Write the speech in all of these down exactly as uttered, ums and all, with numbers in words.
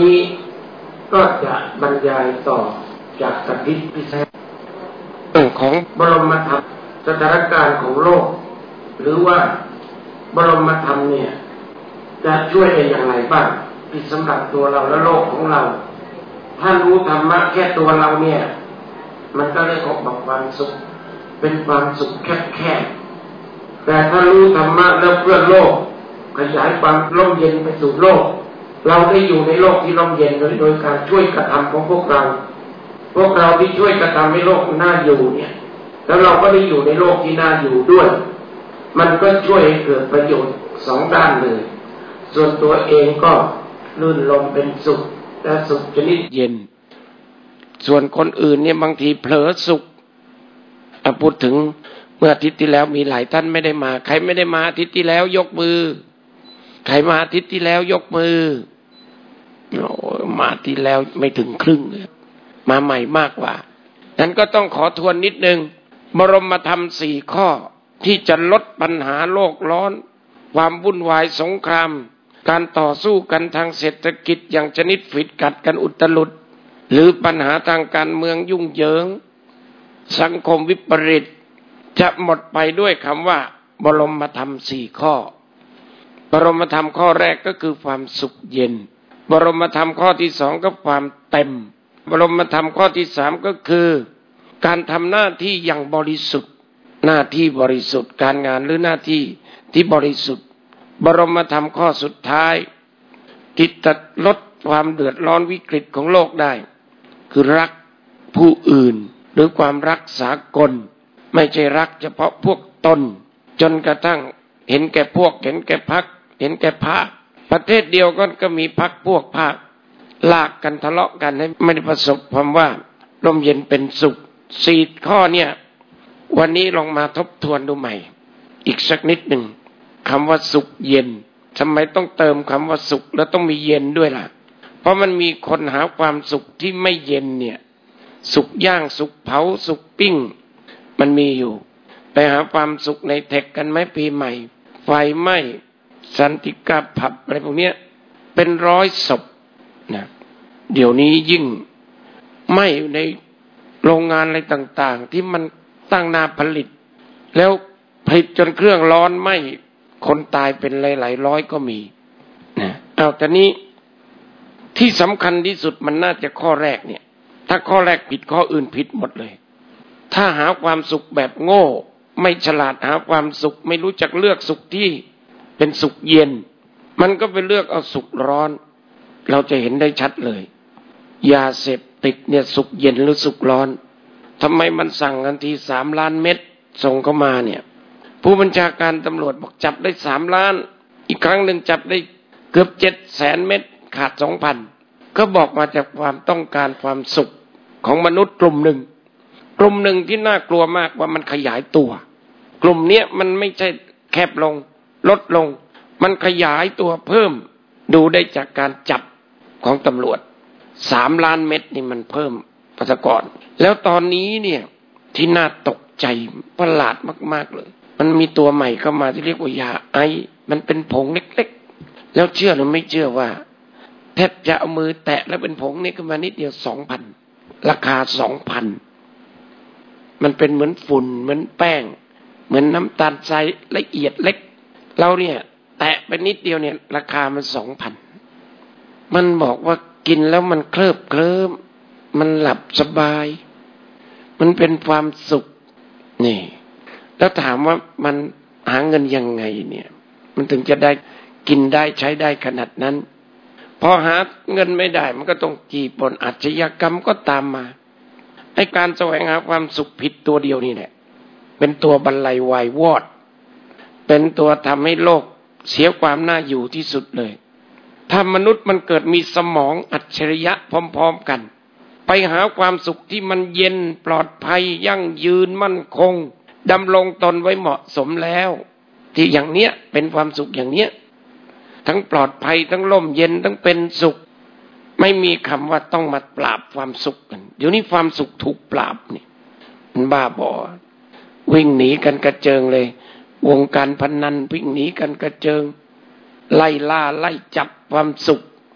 นี้ก็จะบรรยายต่อจากสถิติพิเศษของบรมธรรมสถานการณ์ของโลกหรือว่าบรมธรรมเนี่ยจะช่วยได้อย่างไรบ้างที่สำหรับตัวเราและโลกของเราถ้ารู้ธรรมะแค่ตัวเราเนี่ยมันก็เลยออกมาความสุขเป็นความสุขแคบๆแต่ถ้ารู้ธรรมะแล้วเพื่อโลกขยายความร่มเย็นไปสู่โลกเราได้อยู่ในโลกที่ร่มเย็นโดยโดยการช่วยกระทำของพวกเราพวกเราที่ช่วยกระทำให้โลกน่าอยู่เนี่ยแล้วเราก็ได้อยู่ในโลกที่น่าอยู่ด้วยมันก็ช่วยให้เกิดประโยชน์สองด้านเลยส่วนตัวเองก็ลื่นลมเป็นสุขและสุขชนิดเย็นส่วนคนอื่นเนี่ยบางทีเผลอสุขพูดถึงเมื่ออาทิตย์ที่แล้วมีหลายท่านไม่ได้มาใครไม่ได้มาอาทิตย์ที่แล้วยกมือใครมาอาทิตย์ที่แล้วยกมือโอ้มาที่แล้วไม่ถึงครึ่งเลยมาใหม่มากกว่านั้นก็ต้องขอทวนนิดนึงบรมธรรมสี่ข้อที่จะลดปัญหาโลกร้อนความวุ่นวายสงครามการต่อสู้กันทางเศรษฐกิจอย่างชนิดฝิดกัดกันอุตลุดหรือปัญหาทางการเมืองยุ่งเหยิงสังคมวิปริตจะหมดไปด้วยคำว่าบรมธรรมสี่ข้อบรมธรรมข้อแรกก็คือความสุขเย็นบรมธรรมข้อที่สองก็ความเต็มบรมธรรมข้อที่สามก็คือการทำหน้าที่อย่างบริสุทธิ์หน้าที่บริสุทธิ์การงานหรือหน้าที่ที่บริสุทธิ์บรมธรรมข้อสุดท้ายที่จะลดความเดือดร้อนวิกฤตของโลกได้คือรักผู้อื่นหรือความรักสากลไม่ใช่รักเฉพาะพวกตนจนกระทั่งเห็นแก่พวกเห็นแก่พรรคเห็นแก่พรรคประเทศเดียวก็ก็มีพรรคพวกพรรคลากกันทะเลาะกันให้ไม่ได้ประสบความว่าร่มเย็นเป็นสุขสี่ข้อเนี่ยวันนี้ลองมาทบทวนดูใหม่อีกสักนิดหนึ่งคำว่าสุขเย็นทำไมต้องเติมคำว่าสุขแล้วต้องมีเย็นด้วยล่ะเพราะมันมีคนหาความสุขที่ไม่เย็นเนี่ยสุขย่างสุขเผาสุขปิ้งมันมีอยู่ไปหาความสุขในเทคกันไหมปีใหม่ไฟไหม้สันติกาผับอะไรพวกเนี้ยเป็นร้อยศพนะเดี๋ยวนี้ยิ่งไหม้ในโรงงานอะไรต่างๆที่มันตั้งนาผลิตแล้วผลิตจนเครื่องร้อนไหม้คนตายเป็นหลายๆร้อยก็มีนะเอาแต่นี้ที่สำคัญที่สุดมันน่าจะข้อแรกเนี่ยถ้าข้อแรกผิดข้ออื่นผิดหมดเลยถ้าหาความสุขแบบโง่ไม่ฉลาดหาความสุขไม่รู้จักเลือกสุขที่เป็นสุขเย็นมันก็ไปเลือกเอาสุขร้อนเราจะเห็นได้ชัดเลยยาเสพติดเนี่ยสุขเย็นหรือสุขร้อนทำไมมันสั่งกันทีสามล้านเม็ดส่งเข้ามาเนี่ยผู้บัญชาการตำรวจบอกจับได้สามล้านอีกครั้งหนึ่งจับได้เกือบเจ็ดแสนเม็ดขาดสองพันก็บอกมาจากความต้องการความสุขของมนุษย์กลุ่มหนึ่งกลุ่มหนึ่งที่น่ากลัวมากว่ามันขยายตัวกลุ่มเนี้ยมันไม่ใช่แคบลงลดลงมันขยายตัวเพิ่มดูได้จากการจับของตำรวจสามล้านเม็ดนี่มันเพิ่มประชากรแล้วตอนนี้เนี่ยที่น่าตกใจประหลาดมากๆเลยมันมีตัวใหม่เข้ามาที่เรียกว่ายาไอมันเป็นผงเล็กๆแล้วเชื่อหรือไม่เชื่อว่าแทบจะเอามือแตะแล้วเป็นผงนี่ขึ้นมานิดเดียว สองพัน ราคา สองพัน มันเป็นเหมือนฝุ่นเหมือนแป้งเหมือนน้ำตาลทรายละเอียดเล็กเราเนี่ยแตะไปนิดเดียวเนี่ยราคามัน สองพัน มันบอกว่ากินแล้วมันเคลิบเคลิ้มมันหลับสบายมันเป็นความสุขนี่แล้วถามว่ามันหาเงินยังไงเนี่ยมันถึงจะได้กินได้ใช้ได้ขนาดนั้นพอหาเงินไม่ได้มันก็ต้องจี้ปล้นอาชญากรรมก็ตามมาไอ้การแสวงหาความสุขผิดตัวเดียวนี่แหละเป็นตัวบรรลัยวายวอดเป็นตัวทำให้โลกเสียความน่าอยู่ที่สุดเลยถ้ามนุษย์มันเกิดมีสมองอัจฉริยะพร้อมๆกันไปหาความสุขที่มันเย็นปลอดภัยยั่งยืนมั่นคงดำรงตนไว้เหมาะสมแล้วที่อย่างเนี้ยเป็นความสุขอย่างเนี้ยทั้งปลอดภัยทั้งร่มเย็นทั้งเป็นสุขไม่มีคำว่าต้องมาปราบความสุขกันเดี๋ยวนี้ความสุขถูกปราบนี่มันบ้าบอวิ่งหนีกันกระเจิงเลยวงการพนันวิ่งหนีกันกระเจิงไล่ล่าไล่จับความสุข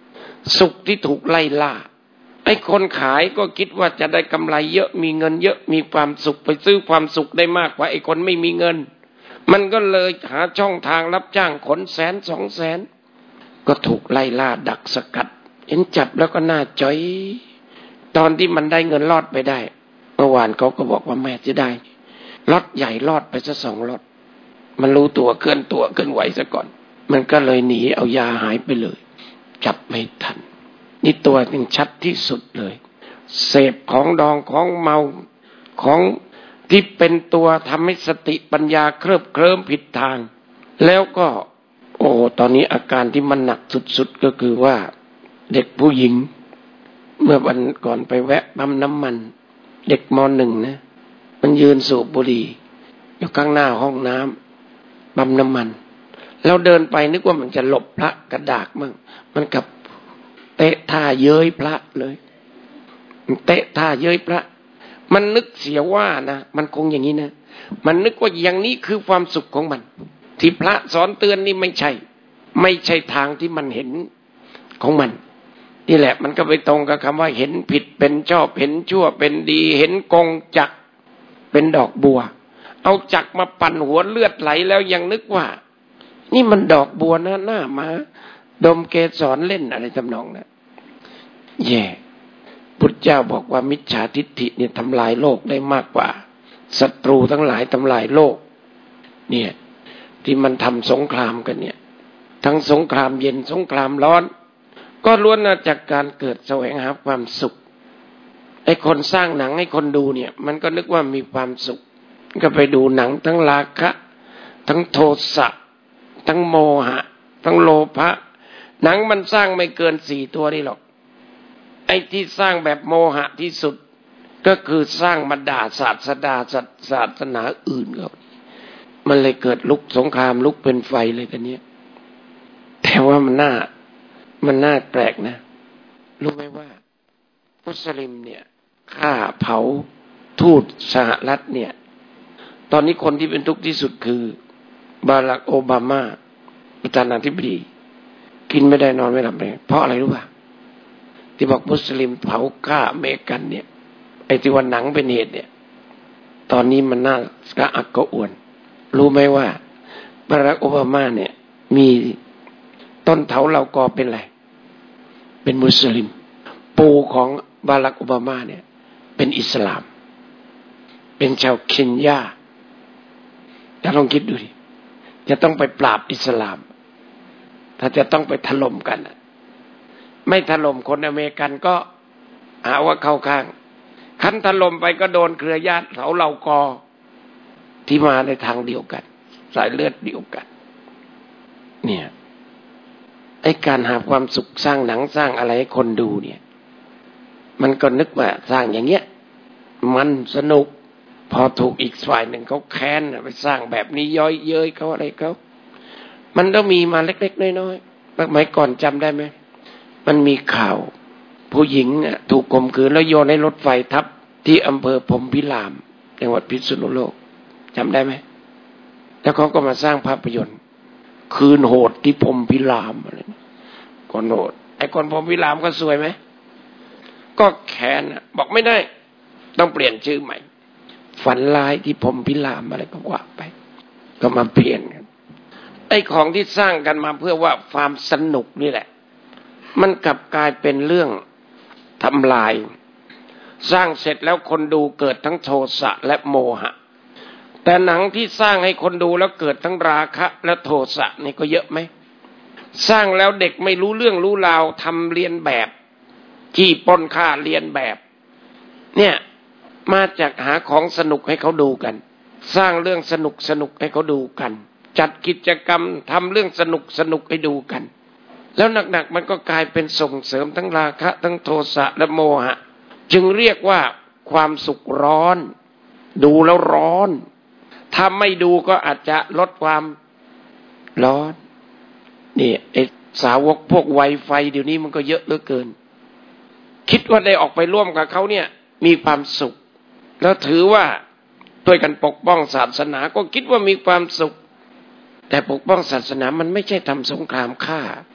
สุขที่ถูกไล่ล่าไอ้คนขายก็คิดว่าจะได้กำไรเยอะมีเงินเยอะมีความสุขไปซื้อความสุขได้มากกว่าไอ้คนไม่มีเงินมันก็เลยหาช่องทางรับจ้างขนแสนสองแสนก็ถูกไล่ล่าดักสกัดเห็นจับแล้วก็น่าจ้อยตอนที่มันได้เงินรอดไปได้เมื่อวานเขาก็บอกว่าแม่จะได้ล็อตใหญ่รอดไปซะสองล็อตมันรู้ตัวเคลื่อนตัวเคลื่อนไหวซะก่อนมันก็เลยหนีเอายาหายไปเลยจับไม่ทันนี่ตัวนึงชัดที่สุดเลยเสพของดองของเมาของที่เป็นตัวทำให้สติปัญญาเคลิบเคลิ้มผิดทางแล้วก็โอ้ตอนนี้อาการที่มันหนักสุดๆก็คือว่าเด็กผู้หญิงเมื่อวันก่อนไปแวะปั๊มน้ำมันเด็กม.หนึ่งนะมันยืนสูบบุหรี่อยู่ข้างหน้าห้องน้ำปั๊มน้ำมันเราเดินไปนึกว่ามันจะหลบพระกระดากมั่งมันกับเตะท่าเย้ยพระเลยเตะท่าเย้ยพระมันนึกเสียว่านะมันคงอย่างนี้นะมันนึกว่าอย่างนี้คือความสุขของมันที่พระสอนเตือนนี่ไม่ใช่ไม่ใช่ทางที่มันเห็นของมันนี่แหละมันก็ไปตรงกับคำว่าเห็นผิดเป็นชอบเห็นชั่วเป็นดีเห็นกงจักรเป็นดอกบัวเอาจักรมาปั่นหัวเลือดไหลแล้วยังนึกว่านี่มันดอกบัวนะหน้ามาดมเกสรเล่นอะไรทำนองนั้นแย่พุทธเจ้าบอกว่ามิจฉาทิฏฐิเนี่ยทำลายโลกได้มากกว่าศัตรูทั้งหลายทำลายโลกเนี่ยที่มันทำสงครามกันเนี่ยทั้งสงครามเย็นสงครามร้อนก็ล้วนมาจากการเกิดแสวงหาความสุขไอ้คนสร้างหนังให้คนดูเนี่ยมันก็นึกว่ามีความสุขก็ไปดูหนังทั้งราคะทั้งโทสะทั้งโมหะทั้งโลภะหนังมันสร้างไม่เกินสี่ตัวนี่หรอกไอ้ที่สร้างแบบโมหะที่สุดก็คือสร้างมาด่าศาสดาศาสนาอื่นเขามันเลยเกิดลุกสงครามลุกเป็นไฟเลยกันเนี้ยแต่ว่ามันน่ามันน่าแปลกนะรู้ไหมว่ามุสลิมเนี่ยฆ่าเผาทูตสหรัฐเนี่ยตอนนี้คนที่เป็นทุกข์ที่สุดคือบารักโอบามาประธานาธิบดีกินไม่ได้นอนไม่หลับเลยเพราะอะไรรู้ป่ะที่บอกมุสลิมเผาฆ่าอเมริกันเนี่ยไอ้ที่วันหนังเป็นเหตุเนี่ยตอนนี้มันน่ากระอักกระอ่วนรู้ไหมว่าบารักโอบามาเนี่ยมีต้นเถาเหล่ากอเป็นอะไรเป็นมุสลิมปู่ของบารักโอบามาเนี่ยเป็นอิสลามเป็นชาวเคนยาจะลองคิดดูดิจะต้องไปปราบอิสลามถ้าจะต้องไปถล่มกันไม่ถล่มคนอเมริกันก็หาว่าเข้าข้างคันถล่มไปก็โดนเครือญาติเถาเหล่ากอที่มาในทางเดียวกันสายเลือดเดียวกันเนี่ยไอ้การหาความสุขสร้างหนังสร้างอะไรให้คนดูเนี่ยมันก็นึกว่าสร้างอย่างเงี้ยมันสนุกพอถูกอีกฝ่ายหนึ่งเขาแค้นไปสร้างแบบนี้ย้อยเย้ยเขาอะไรเขามันต้องมีมาเล็กๆน้อยๆสมัยก่อนจำได้ไหมมันมีข่าวผู้หญิงถูกข่มขืนแล้วโยนให้รถไฟทับที่อำเภอพรหมพิรามจังหวัดพิษณุโลกจำได้ไหมแล้วเขาก็มาสร้างภาพยนตร์คืนโหดที่พรหมพิรามอะไรคนโหดไอ้คนพรหมพิรามก็สวยไหมก็แค้นบอกไม่ได้ต้องเปลี่ยนชื่อใหม่ฝันร้ายที่พรหมพิรามอะไรก็ว่าไปก็มาเปลี่ยนกันไอ้ของที่สร้างกันมาเพื่อว่าความสนุกนี่แหละมันกลับกลายเป็นเรื่องทำลายสร้างเสร็จแล้วคนดูเกิดทั้งโทสะและโมหะแต่หนังที่สร้างให้คนดูแล้วเกิดทั้งราคะและโทสะนี่ก็เยอะไหมสร้างแล้วเด็กไม่รู้เรื่องรู้ราวทำเรียนแบบจี้ปล้นฆ่าเรียนแบบเนี่ยมาจากหาของสนุกให้เขาดูกันสร้างเรื่องสนุกสนุกให้เขาดูกันจัดกิจกรรมทำเรื่องสนุกสนุกให้ดูกันแล้วหนักๆมันก็กลายเป็นส่งเสริมทั้งราคะทั้งโทสะและโมหะจึงเรียกว่าความสุขร้อนดูแล้วร้อนถ้าไม่ดูก็อาจจะลดความร้อนนี่ไอ้สาวกพวกไวไฟเดี๋ยวนี้มันก็เยอะเหลือเกินคิดว่าได้ออกไปร่วมกับเขาเนี่ยมีความสุขแล้วถือว่าด้วยกันปกป้องศาสนาก็คิดว่ามีความสุขแต่ปกป้องศาสนามันไม่ใช่ทำสงครามฆ่า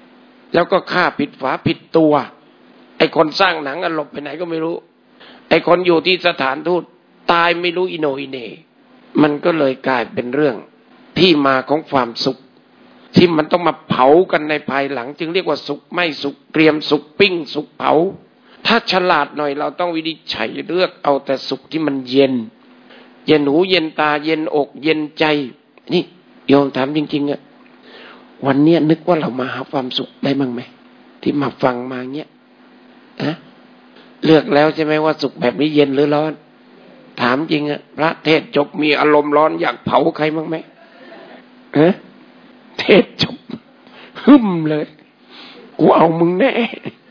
แล้วก็ฆ่าผิดฝาผิดตัวไอ้คนสร้างหนังหลบไปไหนก็ไม่รู้ไอ้คนอยู่ที่สถานทูตตายไม่รู้อิโนอิเนมันก็เลยกลายเป็นเรื่องที่มาของความสุขที่มันต้องมาเผากันในภายหลังจึงเรียกว่าสุกไม่สุกเตรียมสุกปิ้งสุกเผาถ้าฉลาดหน่อยเราต้องวินิจฉัยเลือกเอาแต่สุขที่มันเย็นเย็นหูเย็นตาเย็นอกเย็นใจนี่โยมถามจริงๆอะวันนี้นึกว่าเรามาหาความสุขได้บ้างไหมที่มาฟังมาเงี้ยนะเลือกแล้วใช่ไหมว่าสุขแบบนี้เย็นหรือร้อนถามจริงอะพระเทศจบมีอารมณ์ร้อนอยากเผาใครบ้างไหมฮะเทศจบหึ่มเลยกูเอามึงแน่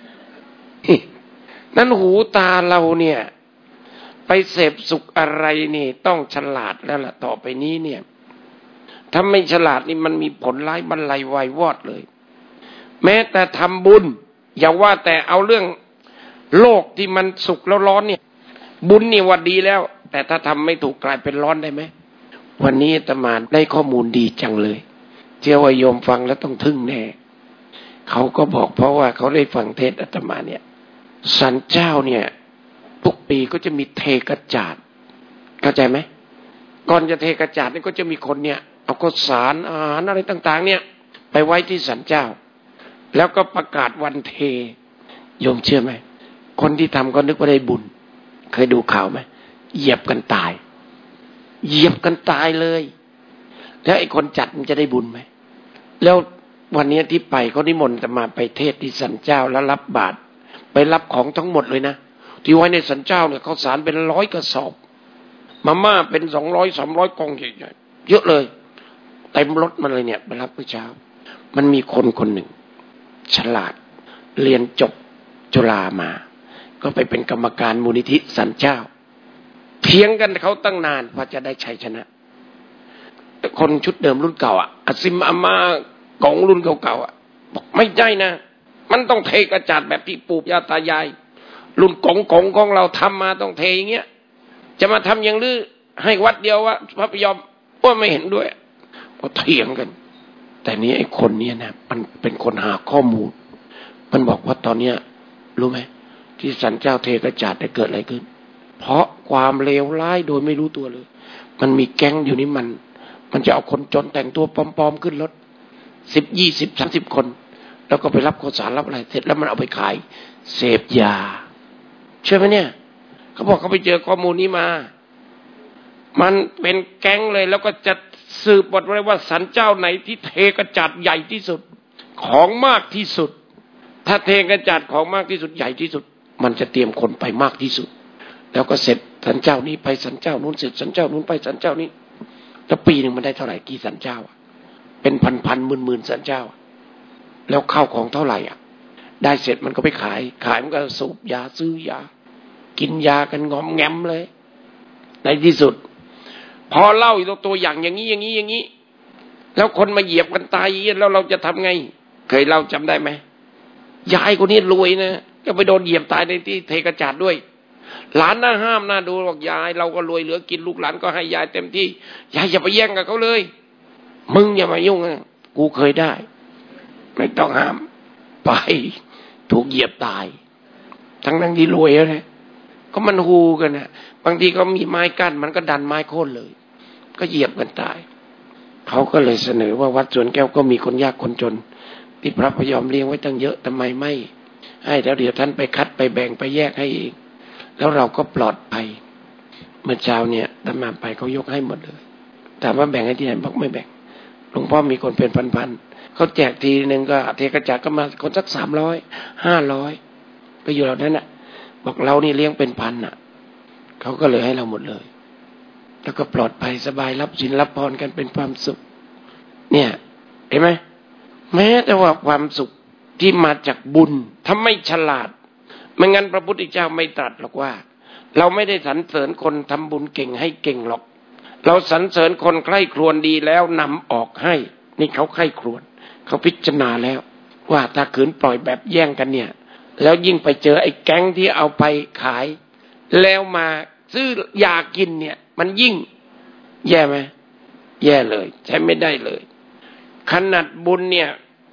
นั่นหูตาเราเนี่ยไปเสพสุขอะไรนี่ต้องฉลาดแล้วล่ะต่อไปนี้เนี่ยถ้าไม่ฉลาดนี่มันมีผลร้ายบรรลัยวายวอดเลยแม้แต่ทำบุญอย่าว่าแต่เอาเรื่องโลกที่มันสุขแล้วร้อนเนี่ยบุญนี่ว่าดีแล้วแต่ถ้าทำไม่ถูกกลายเป็นร้อนได้ไหมวันนี้อาตมาได้ข้อมูลดีจังเลยเชื่อว่าโยมฟังแล้วต้องทึ่งแน่เขาก็บอกเพราะว่าเขาได้ฟังเทศอาตมาเนี่ยศาลเจ้าเนี่ยทุกปีก็จะมีเทกระจาดเข้าใจไหมก่อนจะเทกระจาดนี่ก็จะมีคนเนี่ยเอาข้าวสารอาหารอะไรต่างๆเนี่ยไปไว้ที่ศาลเจ้าแล้วก็ประกาศวันเทโยมเชื่อไหมคนที่ทำก็นึกว่าได้บุญเคยดูข่าวไหมเหยียบกันตายเหยียบกันตายเลยแล้วไอ้คนจัดมันจะได้บุญไหมแล้ววันนี้ที่ไปเขานิมนต์จะมาไปเทศที่ศาลเจ้าแล้วรับบาตรไปรับของทั้งหมดเลยนะที่ไว้ในศาลเจ้าเนี่ยข้าวสารเป็นร้อยกระสอบมาม่าเป็นสองร้อยสามร้อยกองใหญ่ๆเยอะเลยเต็มรถมันเลยเนี่ยไปรับเมื่อเช้ามันมีคนคนหนึ่งฉลาดเรียนจบจุฬามาก็ไปเป็นกรรมการมูลนิธิศาลเจ้าเถียงกันเขาตั้งนานว่าจะได้ชัยชนะคนชุดเดิมรุ่นเก่าอ่ะอซิมอามากองรุ่นเก่าๆอ่ะบอกไม่ใช่นะมันต้องเทกระจาดแบบที่ปู่ย่าตายายรุ่นกองกองของเราทำมาต้องเทอย่างเงี้ยจะมาทำอย่างลือให้วัดเดียวว่าพระพยอมว่าไม่เห็นด้วยก็เถียงกันแต่นี้ไอ้คนเนี้ยนะมันเป็นคนหาข้อมูลมันบอกว่าตอนเนี้ยรู้ไหมที่ศาลเจ้าเทกระจาดได้เกิดอะไรขึ้นเพราะความเลวร้ายโดยไม่รู้ตัวเลยมันมีแก๊งอยู่นี่มันมันจะเอาคนจนแต่งตัวปลอมๆขึ้นรถสิบยี่สิบสามสิบคนแล้วก็ไปรับข้าวสารรับอะไรเสร็จแล้วมันเอาไปขายเสพยาเชื่อไหมเนี่ยเขาบอกเขาไปเจอข้อมูลนี้มามันเป็นแก๊งเลยแล้วก็จะสืบบทไว้ว่าศาลเจ้าไหนที่เทกระจาดใหญ่ที่สุดของมากที่สุดถ้าเทกระจาดของมากที่สุดใหญ่ที่สุดมันจะเตรียมคนไปมากที่สุดแล้วก็เสร็จศาลเจ้านี้ไปศาลเจ้านู้นเสร็จศาลเจ้านู้นไปศาลเจ้านี้แล้วปีหนึ่งมันได้เท่าไหร่กี่ศาลเจ้าเป็นพันๆหมื่นๆศาลเจ้าแล้วเข้าของเท่าไหร่อ่ะได้เสร็จมันก็ไปขายขายมันก็สูบยาซื้อยากินยากันงอมแงมเลยในที่สุดพอเล่าอีกตัวอย่างอย่างนี้อย่างนี้อย่างนี้แล้วคนมาเหยียบกันตายแล้วเราจะทำไงเคยเล่าจำได้ไหมยายคนนี้รวยนะก็ไปโดนเหยียบตายในที่เทกระจาดด้วยหลานน่าห้ามน่าดูบอกยายเราก็รวยเหลือกินลูกหลานก็ให้ยายเต็มที่ยายอย่าไปแย่งกับเขาเลยมึงอย่ามายุ่งนะกูเคยได้ไม่ต้องห้ามไปถูกเหยียบตายทั้งนั้นที่รวยแล้วนะก็มันฮูกันนะบางทีก็มีไม้กั้นมันก็ดันไม้โค่นเลยก็เหยียบกันตายเขาก็เลยเสนอว่าวัดสวนแก้วก็มีคนยากคนจนที่พระพยอมเลี้ยงไว้ตั้งเยอะทำไมไม่ให้แล้วเดี๋ยวท่านไปคัดไปแบ่งไปแยกให้เองแล้วเราก็ปลอดภัยเมื่อเช้าเนี่ยตามมาไปเขายกให้หมดเลยถามว่าแบ่งให้ที่ไหนบอกไม่แบ่งหลวงพ่อมีคนเป็นพันๆเขาแจกทีนึงก็เทกระจาดก็มาคนสักสามร้อยห้าร้อยก็อยู่เหล่านั้นน่ะบอกเรานี่เลี้ยงเป็นพันน่ะเขาก็เลยให้เราหมดเลยแล้วก็ปลอดภัยสบายรับศีลรับพรกันเป็นความสุขเนี่ยเห็นไหมแม้แต่ว่าความสุขที่มาจากบุญถ้าไม่ฉลาดไม่งั้นพระพุทธเจ้าไม่ตรัสหรอกว่าเราไม่ได้สรรเสริญคนทำบุญเก่งให้เก่งหรอกเราสรรเสริญคนใคร่ครวญดีแล้วนำออกให้นี่เขาใคร่ครวญเขาพิจารณาแล้วว่าถ้าขืนปล่อยแบบแย่งกันเนี่ยแล้วยิ่งไปเจอไอ้แก๊งที่เอาไปขายแล้วมาซื้อยากินเนี่ยมันยิ่งแย่ไหมแย่เลยใช้ไม่ได้เลยขนาดบุญเนี่ย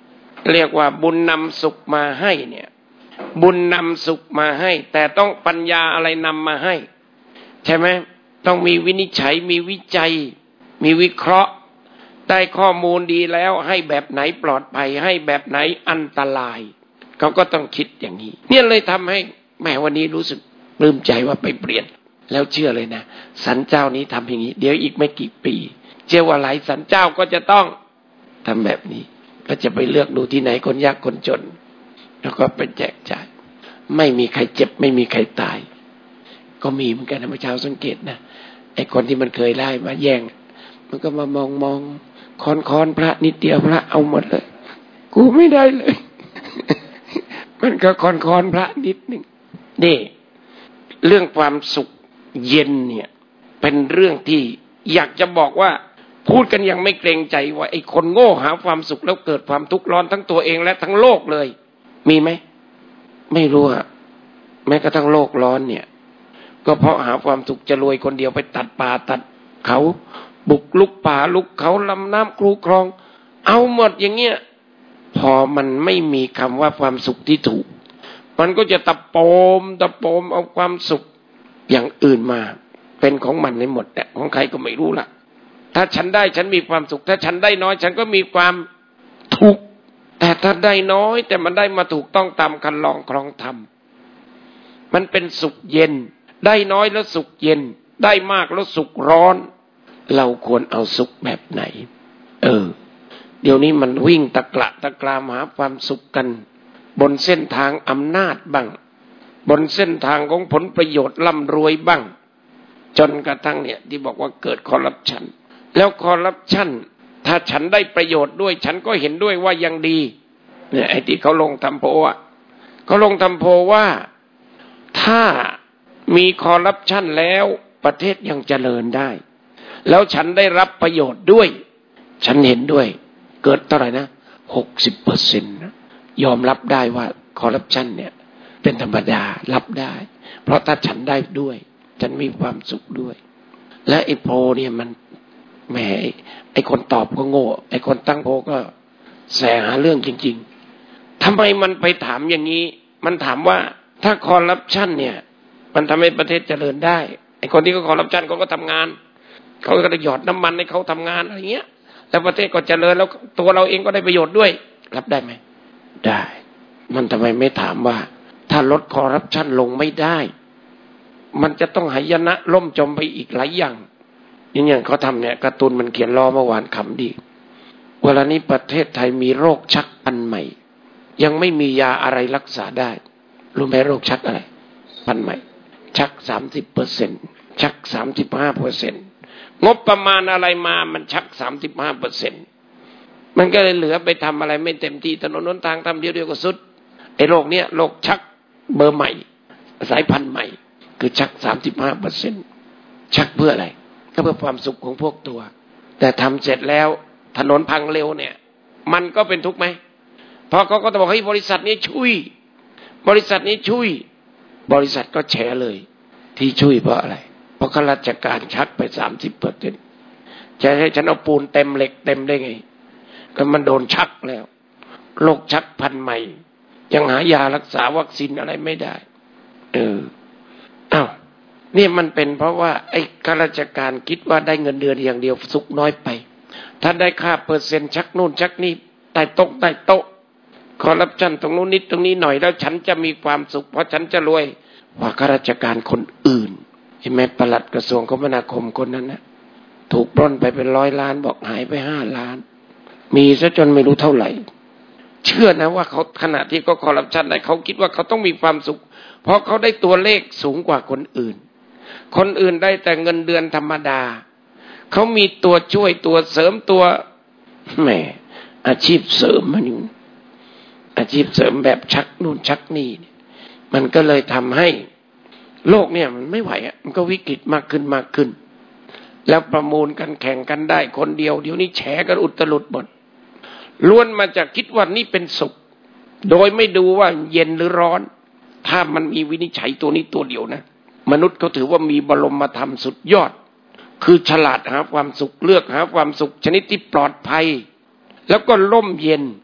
เรียกว่าบุญนำสุขมาให้เนี่ยบุญนำสุขมาให้แต่ต้องปัญญาอะไรนำมาให้ใช่ไหมต้องมีวินิจฉัยมีวิจัยมีวิเคราะห์ได้ข้อมูลดีแล้วให้แบบไหนปลอดภัยให้แบบไหนอันตรายเขาก็ต้องคิดอย่างนี้เนี่ยเลยทำให้แม่วันนี้รู้สึกปลื้มใจว่าไปเปลี่ยนแล้วเชื่อเลยนะศาลเจ้านี้ทำอย่างนี้เดี๋ยวอีกไม่กี่ปีเชื่อว่าหลายศาลเจ้าก็จะต้องทำแบบนี้ก็จะไปเลือกดูที่ไหนคนยากคนจนแล้วก็ไปแจกจ่ายไม่มีใครเจ็บไม่มีใครตายก็มีเหมือนกันนะเมื่อเช้าสังเกตนะไอ้คนที่มันเคยไล่มาแย่งมันก็มามองมองคอนคอนพระนิดเดียวพระเอาหมดเลยกูไม่ได้เลย มันก็คอนคอนพระนิดหนึ่งนี่เรื่องความสุขเย็นเนี่ยเป็นเรื่องที่อยากจะบอกว่าพูดกันยังไม่เกรงใจว่าไอ้คนโง่หาความสุขแล้วเกิดความทุกข์ร้อนทั้งตัวเองและทั้งโลกเลยมีไหมไม่รู้อะแม้กระทั่งโลกร้อนเนี่ยก็เพราะหาความสุขจะรวยคนเดียวไปตัดป่าตัดเขาบุกลุกป่าลุกเขาลำน้ำครูคลองเอาหมดอย่างเงี้ยพอมันไม่มีคำว่าความสุขที่ถูกมันก็จะตะโปมตะโปมเอาความสุขอย่างอื่นมาเป็นของมันในหมดแต่ของใครก็ไม่รู้ล่ะถ้าฉันได้ฉันมีความสุขถ้าฉันได้น้อยฉันก็มีความทุกข์แต่ถ้าได้น้อยแต่มันได้มาถูกต้องตามคันลองครองธรรมมันเป็นสุขเย็นได้น้อยแล้วสุขเย็นได้มากแล้วสุขร้อนเราควรเอาสุขแบบไหนเออเดี๋ยวนี้มันวิ่งตะกละตะกรามหาความสุขกันบนเส้นทางอำนาจบ้างบนเส้นทางของผลประโยชน์ร่ำรวยบ้างจนกระทั่งเนี่ยที่บอกว่าเกิดคอร์รัปชันแล้วคอร์รัปชันถ้าฉันได้ประโยชน์ด้วยฉันก็เห็นด้วยว่ายังดีเนี่ยไอ้ที่เขาลงทำโพอ่ะเขาลงทำโพว่าถ้ามีคอร์รัปชันแล้วประเทศยังเจริญได้แล้วฉันได้รับประโยชน์ด้วยฉันเห็นด้วยเกิดเท่าไหร่นะ หกสิบเปอร์เซ็นต์ นะยอมรับได้ว่าคอร์รัปชันเนี่ยเป็นธรรมดารับได้เพราะถ้าฉันได้ด้วยฉันมีความสุขด้วยและไอ้โพเนี่ยมันแหมไอ้คนตอบก็โง่ไอ้คนตั้งโพก็แสหาเรื่องจริงๆทำไมมันไปถามอย่างนี้มันถามว่าถ้าคอร์รัปชันเนี่ยมันทำให้ประเทศเจริญได้ไอ้คนที่เขาคอร์รัปชันเขาก็ทำงานเขาก็ได้หยอดน้ำมันให้เขาทำงานอะไรเงี้ยแล้วประเทศก็เจริญแล้วตัวเราเองก็ได้ประโยชน์ด้วยรับได้ไหมได้มันทำไมไม่ถามว่าถ้าลดคอร์รัปชันลงไม่ได้มันจะต้องหายนะล่มจมไปอีกหลายอย่างอย่างอย่างเขาทำเนี่ยการ์ตูนมันเขียนล้อเมื่อวานขำดีเวลานี้ประเทศไทยมีโรคชักพันธุ์ใหม่ยังไม่มียาอะไรรักษาได้รู้ไหมโรคชักอะไรพันธุ์ใหม่ชัก สามสิบเปอร์เซ็นต์ ชัก สามสิบห้าเปอร์เซ็นต์ งบประมาณอะไรมามันชัก สามสิบห้าเปอร์เซ็นต์ มันก็เลยเหลือไปทำอะไรไม่เต็มที่ถนนหนทางทำเดียวเดียวก็สุดไอ้โรคเนี้ยโรคชักเบอร์ใหม่สายพันธุ์ใหม่คือชัก สามสิบห้าเปอร์เซ็นต์ ชักเพื่ออะไรก็เพื่อความสุขของพวกตัวแต่ทำเสร็จแล้วถนนพังเร็วเนี่ยมันก็เป็นทุกข์ไหมเพราะเขาก็จะบอกให้บริษัทนี้ช่วยบริษัทนี้ช่วยบริษัทก็แฉเลยที่ช่วยเพราะอะไรเพราะข้าราชการชักไป สามสิบเปอร์เซ็นต์ จะให้ฉันเอาปูนเต็มเหล็กเต็มได้ไงก็มันโดนชักแล้วโรคชักพันธุ์ใหม่ยังหายารักษาวัคซีนอะไรไม่ได้เอออ้าวนี่มันเป็นเพราะว่าไอ้ข้าราชการคิดว่าได้เงินเดือนอย่างเดียวสุขน้อยไปถ้าได้ค่าเปอร์เซ็นต์ชักนู่นชักนี่ใต้โต๊ะใต้โต๊ะคอร์รัปชันตรงนู้นนิดตรงนี้หน่อยแล้วฉันจะมีความสุขเพราะฉันจะรวยกว่าข้าราชการคนอื่นเห็นไหมปลัดกระทรวงคมนาคมคนนั้นนะถูกปล้นไปเป็นร้อยล้านบอกหายไปห้าล้านมีซะจนไม่รู้เท่าไหร่เชื่อนะว่าเขาขณะที่เขาคอร์รัปชันได้เขาคิดว่าเขาต้องมีความสุขเพราะเขาได้ตัวเลขสูงกว่าคนอื่นคนอื่นได้แต่เงินเดือนธรรมดาเขามีตัวช่วยตัวเสริมตัวแหมอาชีพเสริมมันอยู่อาชีพเสริมแบบชักนู่นชักนี่มันก็เลยทำให้โลกเนี่ยมันไม่ไหวอ่ะมันก็วิกฤตมากขึ้นมากขึ้นแล้วประมูลกันแข่งกันได้คนเดียวเดี๋ยวนี้แฉกันอุตลุดหมดล้วนมาจากคิดว่านี่เป็นสุขโดยไม่ดูว่าเย็นหรือร้อนถ้ามันมีวินิจฉัยตัวนี้ตัวเดียวนะมนุษย์เขาถือว่ามีบรมธรรมสุดยอดคือฉลาดหาความสุขเลือกหาความสุขชนิดที่ปลอดภัยแล้วก็ร่มเย็น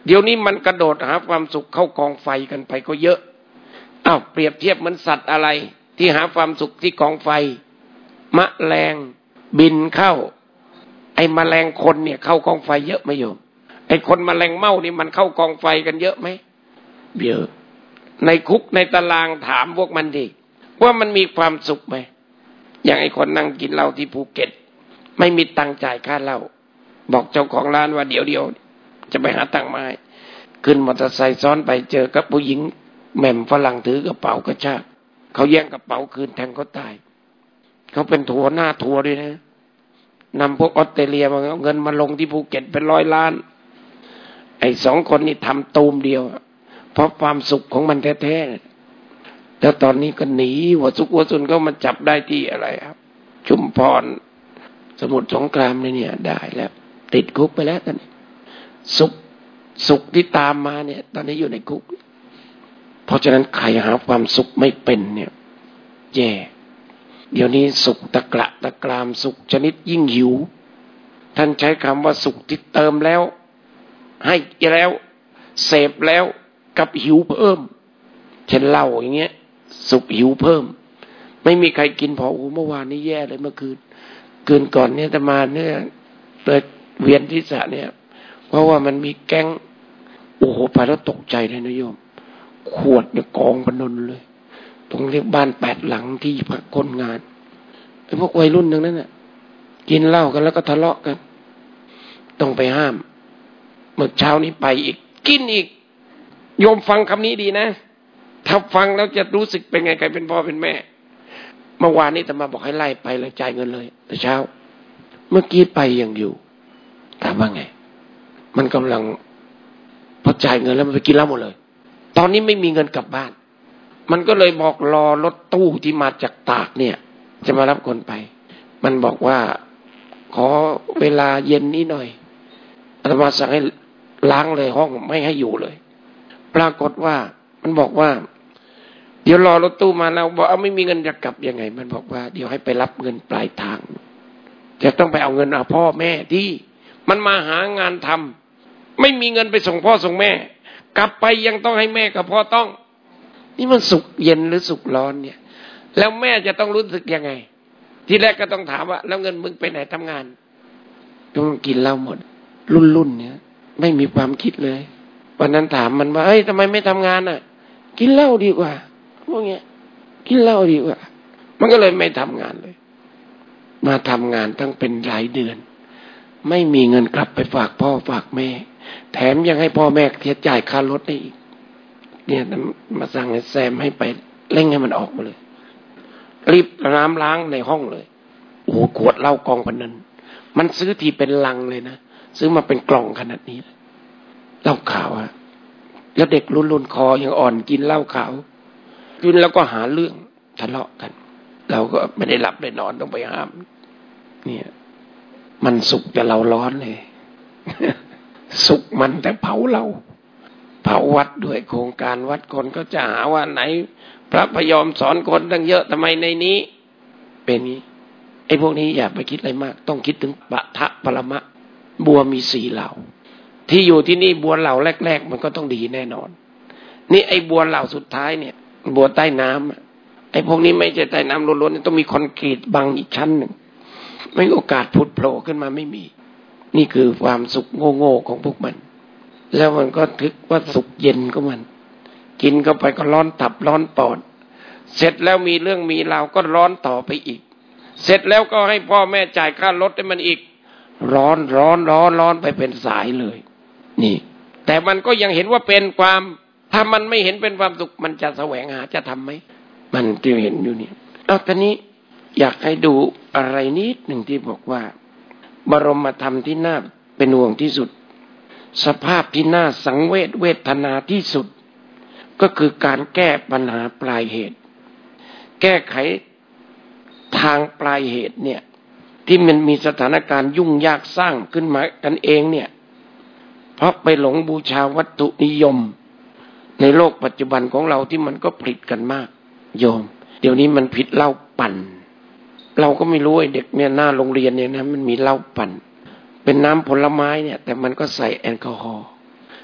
เดี๋ยวนี้มันกระโดดหาความสุขเข้ากองไฟกันไปก็เยอะอ้าวเปรียบเทียบเหมือนสัตว์อะไรที่หาความสุขที่กองไฟมะแรงบินเข้าไอ้แมลงคนเนี่ยเข้ากองไฟเยอะไหมโยมไอ้คนแมลงเม่านี่มันเข้ากองไฟกันเยอะไหมเยอะในคุกในตารางถามพวกมันดิว่ามันมีความสุขไหมอย่างไอ้คนนั่งกินเหล้าที่ภูเก็ตไม่มีตังค์จ่ายค่าเหล้าบอกเจ้าของร้านว่าเดี๋ยวเดียวจะไปหาตังค์มาให้ขึ้นมอเตอร์ไซค์ซ้อนไปเจอกับผู้หญิงแหม่มฝรั่งถือกระเป๋ากระชากเขาแย่งกระเป๋าคืนแทงเขาตายเขาเป็นทัวร์หน้าทัวร์ด้วยนะนำพวกออสเตรเลียมาเอาเงินมาลงที่ภูเก็ตเป็นร้อยล้านไอ้สองคนนี่ทำตูมเดียวเพราะความสุขของมันแท้ๆแล้วตอนนี้ก็หนีหัวซุกหัวซุนก็มาจับได้ที่อะไรครับชุมพรสมุทรสงครามเนี่ยได้แล้วติดคุกไปแล้วตอนนี้สุขสุขที่ตามมาเนี่ยตอนนี้อยู่ในคุกเพราะฉะนั้นใครหาความสุขไม่เป็นเนี่ยแย่เดี๋ยวนี้สุขตะกระตะกรามสุขชนิดยิ่งหิวท่านใช้คำว่าสุขที่เติมแล้วให้แล้วเสพแล้วกับหิวเพิ่มเช่นเหล้าอย่างเงี้ยสุขหิวเพิ่มไม่มีใครกินพอโอ้เมื่อวานนี้แย่เลยเมื่อคืนคืนก่อนเนี่ยแต่มาเนี่ยเปิดเวียนทิศะเนี่ยเพราะว่ามันมีแก๊งโอ้โหไปแล้วตกใจเลยนะโยมขวดเนี่ยกองพนนเลยตรงเรียกบ้านแปดหลังที่พักคนงานไอ้พวกวัยรุ่นทั้งนั้นน่ะกินเหล้ากันแล้วก็ทะเลาะกันต้องไปห้ามเมื่อเช้านี้ไปอีกกินอีกโยมฟังคำนี้ดีนะถ้าฟังแล้วจะรู้สึกเป็นไงใครเป็นพ่อเป็นแม่เมื่อวานนี้แต่มาบอกให้ไล่ไปเลยจ่ายเงินเลยแต่เช้าเมื่อกี้ไปยังอยู่ถามว่าไงมันกำลังพอจ่ายเงินแล้วมันไปกินเหล้าหมดเลยตอนนี้ไม่มีเงินกลับบ้านมันก็เลยบอกรอรถตู้ที่มาจากตากเนี่ยจะมารับคนไปมันบอกว่าขอเวลาเย็นนี้หน่อยอาตมาสั่งให้ล้างเลยห้องไม่ให้อยู่เลยปรากฏว่ามันบอกว่าเดี๋ยวรอรถตู้มาแล้วบอกเอาไม่มีเงินจะกลับยังไงมันบอกว่าเดี๋ยวให้ไปรับเงินปลายทางจะต้องไปเอาเงินเอาพ่อแม่ที่มันมาหางานทำไม่มีเงินไปส่งพ่อส่งแม่กลับไปยังต้องให้แม่กับพ่อต้องนี่มันสุขเย็นหรือสุขร้อนเนี่ยแล้วแม่จะต้องรู้สึกยังไงทีแรกก็ต้องถามว่าแล้วเงินมึงไปไหนทำงานต้องกินเหล้าหมดรุ่นรุ่นเนี่ยไม่มีความคิดเลยวันนั้นถามมันว่าเอ้ยทำไมไม่ทำงานอ่ะกินเหล้าดีกว่าพวกเนี้ยกินเหล้าดีกว่ามันก็เลยไม่ทำงานเลยมาทำงานตั้งเป็นหลายเดือนไม่มีเงินกลับไปฝากพ่อฝากแม่แถมยังให้พ่อแม่เสียจ่ายค่ารถได้อีกเนี่ยมาสั่งให้แซมให้ไปเร่งให้มันออกมาเลยรีบน้ำล้างในห้องเลยโอ้โหขวดเหล้ากองพนันมันซื้อทีเป็นลังเลยนะซื้อมาเป็นกล่องขนาดนี้เหล้าขาวอะแล้วเด็กรุ่นรุ่นคอยังอ่อนกินเหล้าขาวกินแล้วก็หาเรื่องทะเลาะกันเราก็ไม่ได้หลับได้นอนต้องไปห้ามเนี่ยมันสุขแต่เราร้อนเลย สุขมันแต่เผาเราเผาวัดด้วยโครงการวัดคนก็จะหาว่าไหนพระพยอมสอนคนตั้งเยอะทำไมในนี้เป็นนี้ไอ้พวกนี้อย่าไปคิดอะไรมากต้องคิดถึงปะทะปรมะบัวมีสี่เหล่าที่อยู่ที่นี่บัวเหล่าแรกๆมันก็ต้องดีแน่นอนนี่ไอ้บัวเหล่าสุดท้ายเนี่ยบัวใต้น้ำไอ้พวกนี้ไม่ใช่ใต้น้ำล้วนๆต้องมีคอนกรีตบังอีกชั้นหนึ่งไม่โอกาสผุดโผล่ขึ้นมาไม่มีนี่คือความสุขโง่ๆของพวกมันแล้วมันก็ทึกว่าสุขเย็นก็มันกินเข้าไปก็ร้อนตับร้อนปอดเสร็จแล้วมีเรื่องมีราวก็ร้อนต่อไปอีกเสร็จแล้วก็ให้พ่อแม่จ่ายค่ารถให้มันอีกร้อนร้อนร้อนร้อนไปเป็นสายเลยนี่แต่มันก็ยังเห็นว่าเป็นความถ้ามันไม่เห็นเป็นความสุขมันจะแสวงหาจะทำไหมมันจะเห็นอยู่เนี่ยเอาตอนนี้อยากให้ดูอะไรนิดหนึ่งที่บอกว่าบรมธรรมที่น่าเป็นห่วงที่สุดสภาพที่น่าสังเวชเวทนาที่สุดก็คือการแก้ปัญหาปลายเหตุแก้ไขทางปลายเหตุเนี่ยที่มันมีสถานการณ์ยุ่งยากสร้างขึ้นมากันเองเนี่ยเพราะไปหลงบูชาวัตถุนิยมในโลกปัจจุบันของเราที่มันก็ผลิตกันมากโยมเดี๋ยวนี้มันผิดเหล้าปั่นเราก็ไม่รู้ไอ้เด็กเนี่ยหน้าโรงเรียนเนี่ยนะมันมีเหล้าปั่นเป็นน้ำผลไม้เนี่ยแต่มันก็ใส่แอลกอฮอล์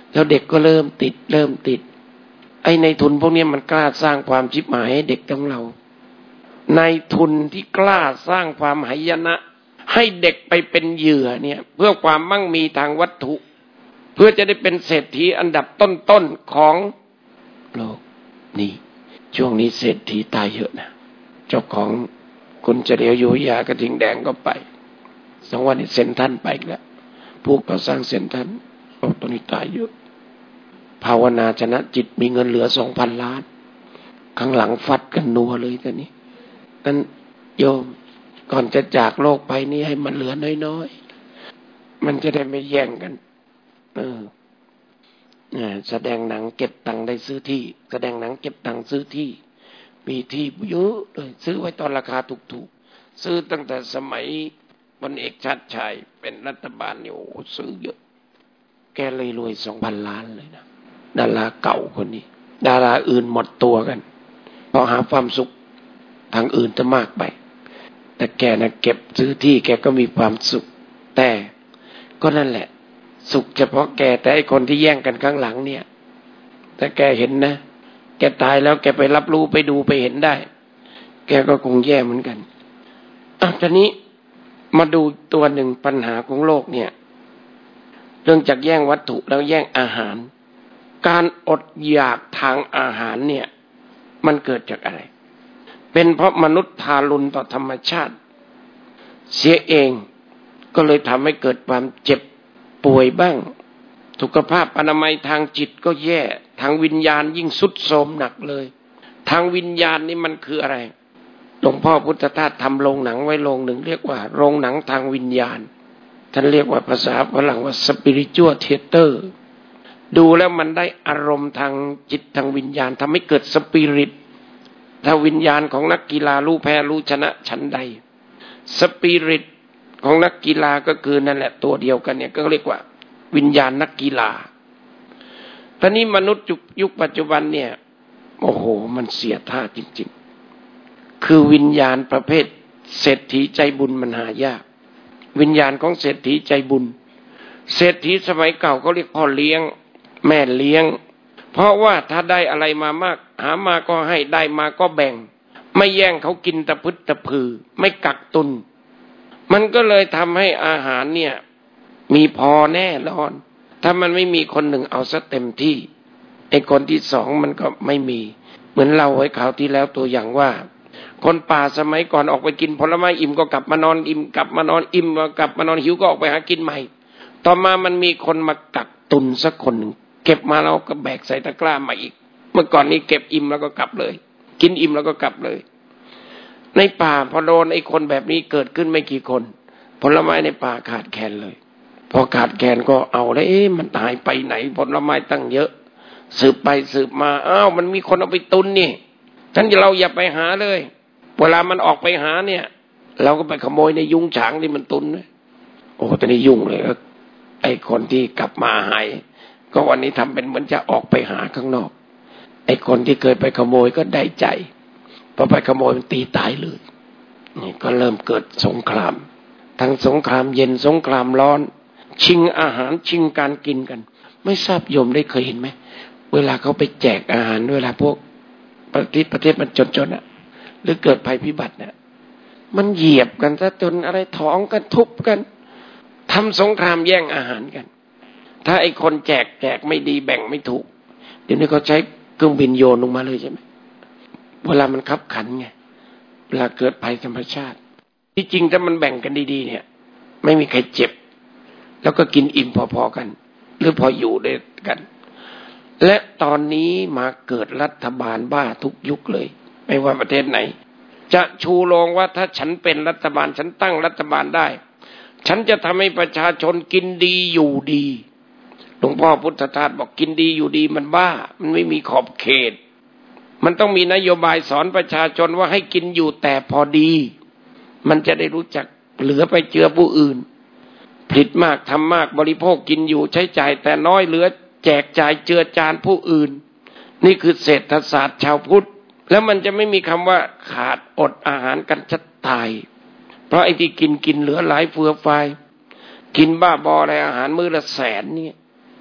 แล้วเด็กก็เริ่มติดเริ่มติดไอ้ในทุนพวกนี้มันกล้าสร้างความชิบหายให้เด็กของเราในทุนที่กล้าสร้างความหายนะให้เด็กไปเป็นเหยื่อเนี่ยเพื่อความมั่งมีทางวัตถุเพื่อจะได้เป็นเศรษฐีอันดับต้นๆของโลกนี่ช่วงนี้เศรษฐีตายเยอะนะเจ้าของคุณเฉลียวอยู่ยากระทิงแดงก็ไปสองวันนี้เซ็นท่านไปแล้วผู้ก่อสร้างเซ็นท่านบอกตอนนี้ตายเยอะภาวนาชนะจิตมีเงินเหลือสองพันล้านข้างหลังฟัดกันนัวเลยตอนนี้นั้นโยมก่อนจะจากโลกไปนี่ให้มันเหลือน้อยๆมันจะได้ไม่แย่งกันเออแสดงหนังเก็บตังค์ได้ซื้อที่แสดงหนังเก็บตังค์ซื้อที่มีที่เยอะเลยซื้อไว้ตอนราคาถูกๆซื้อตั้งแต่สมัยพลเอกชาติชายเป็นรัฐบาลเนี่ยโอ้ซื้อเยอะแกเลยรวยสองพันล้านเลยนะดาราเก่าคนนี้ดาราอื่นหมดตัวกันเพราะหาความสุขทางอื่นจะมากไปแต่แกนะเก็บซื้อที่แกก็มีความสุขแต่ก็นั่นแหละสุขเฉพาะแกแต่ไอ้คนที่แย่งกันข้างหลังเนี่ยแต่แกเห็นนะแกตายแล้วแกไปรับรู้ไปดูไปเห็นได้แกก็คงแย่เหมือนกันอ่ะทีนี้มาดูตัวหนึ่งปัญหาของโลกเนี่ยเรื่องจากแย่งวัตถุแล้วแย่งอาหารการอดอยากทางอาหารเนี่ยมันเกิดจากอะไรเป็นเพราะมนุษย์ทารุณต่อธรรมชาติเสียเองก็เลยทำให้เกิดความเจ็บป่วยบ้างสุขภาพอนามัยทางจิตก็แย่ทางวิญญาณยิ่งทรุดโทรมหนักเลยทางวิญญาณนี่มันคืออะไรหลวงพ่อพุทธทาสทำโรงหนังไว้โรงหนึ่งเรียกว่าโรงหนังทางวิญญาณท่านเรียกว่าภาษาฝรั่งว่า spiritual theater ดูแล้วมันได้อารมณ์ทางจิตทางวิญญาณทำให้เกิดสปิริตถ้าวิญญาณของนักกีฬารู้แพ้รู้ชนะฉันใดสปิริตของนักกีฬาก็คือนั่นแหละตัวเดียวกันเนี่ยก็เรียกว่าวิญญาณนักกีฬาตอนนี้มนุษย์ยุคปัจจุบันเนี่ยโอ้โหมันเสียท่าจริงๆคือวิญญาณประเภทเศรษฐีใจบุญมันหายากวิญญาณของเศรษฐีใจบุญเศรษฐีสมัยเก่าเขาเรียกพ่อเลี้ยงแม่เลี้ยงเพราะว่าถ้าได้อะไรมามากหามาก็ให้ได้มาก็แบ่งไม่แย่งเขากินตะพึดตะพือไม่กักตุนมันก็เลยทำให้อาหารเนี่ยมีพอแน่นอนถ้ามันไม่มีคนหนึ่งเอาซะเต็มที่ไอ้คนที่สองมันก็ไม่มีเหมือนเราไว้คราวที่แล้วตัวอย่างว่าคนป่าสมัยก่อนออกไปกินผลไม้อิ่มก็กลับมานอนอิ่มกลับมานอนอิ่มกลับมานอนหิวก็ออกไปหากินใหม่ต่อมามันมีคนมากักตุนสักคนหนึ่งเก็บมาแล้วก็แบกใส่ตะกร้ามาอีกเมื่อก่อนนี้เก็บอิ่มแล้วก็กลับเลยกินอิ่มแล้วก็กลับเลยในป่าพอโดนไอ้คนแบบนี้เกิดขึ้นไม่กี่คนผลไม้ในป่าขาดแคลนเลยพอขาดแคลนก็เอาแล้วเอ๊ะมันตายไปไหนผลไม้ตั้งเยอะสืบไปสืบมาอ้าวมันมีคนเอาไปตุนนี่ฉันจะเราอย่าไปหาเลยเวลามันออกไปหาเนี่ยเราก็ไปขโมยในยุ้งฉางที่มันตุนนะโอ้ตอนนี้ยุ่งเลยไอ้คนที่กลับมาหายก็วันนี้ทำเป็นเหมือนจะออกไปหาข้างนอกไอ้คนที่เคยไปขโมยก็ได้ใจพอไปขโมยมันตีตายเลยนี่ก็เริ่มเกิดสงครามทั้งสงครามเย็นสงครามร้อนชิงอาหารชิงการกินกันไม่ทราบโยมได้เคยเห็นไหมเวลาเขาไปแจกอาหารเวลาพวกประเทศประเทศมันจนๆอ่ะหรือเกิดภัยพิบัติเนี่ยมันเหยียบกันซะจนอะไรท้องกันทุบกันทำสงครามแย่งอาหารกันถ้าไอ้คนแจกแจกไม่ดีแบ่งไม่ถูกเดี๋ยวนี้เขาใช้เครื่องบินโยนลงมาเลยใช่ไหมเวลามันคับขันไงเวลาเกิดภัยธรรมชาติที่จริงถ้ามันแบ่งกันดีๆเนี่ยไม่มีใครเจ็บแล้วก็กินอิ่มพอๆกันหรือพออยู่ด้วยกันและตอนนี้มาเกิดรัฐบาลบ้าทุกยุคเลยไม่ว่าประเทศไหนจะชูโรงว่าถ้าฉันเป็นรัฐบาลฉันตั้งรัฐบาลได้ฉันจะทำให้ประชาชนกินดีอยู่ดีหลวงพ่อพุทธทาสบอกกินดีอยู่ดีมันบ้ามันไม่มีขอบเขตมันต้องมีนโยบายสอนประชาชนว่าให้กินอยู่แต่พอดีมันจะได้รู้จักเหลือไปเจือผู้อื่นผลิตมากทำมากบริโภคกินอยู่ใช้จ่ายแต่น้อยเหลือแจกจ่ายเจือจานผู้อื่นนี่คือเศรษฐศาสตร์ชาวพุทธแล้วมันจะไม่มีคำว่าขาดอดอาหารกันจะตายเพราะไอ้ที่กินกินเหลือหลายเฟือไฟกินบ้าบออะไรอาหารมื้อละแสนเนี่ย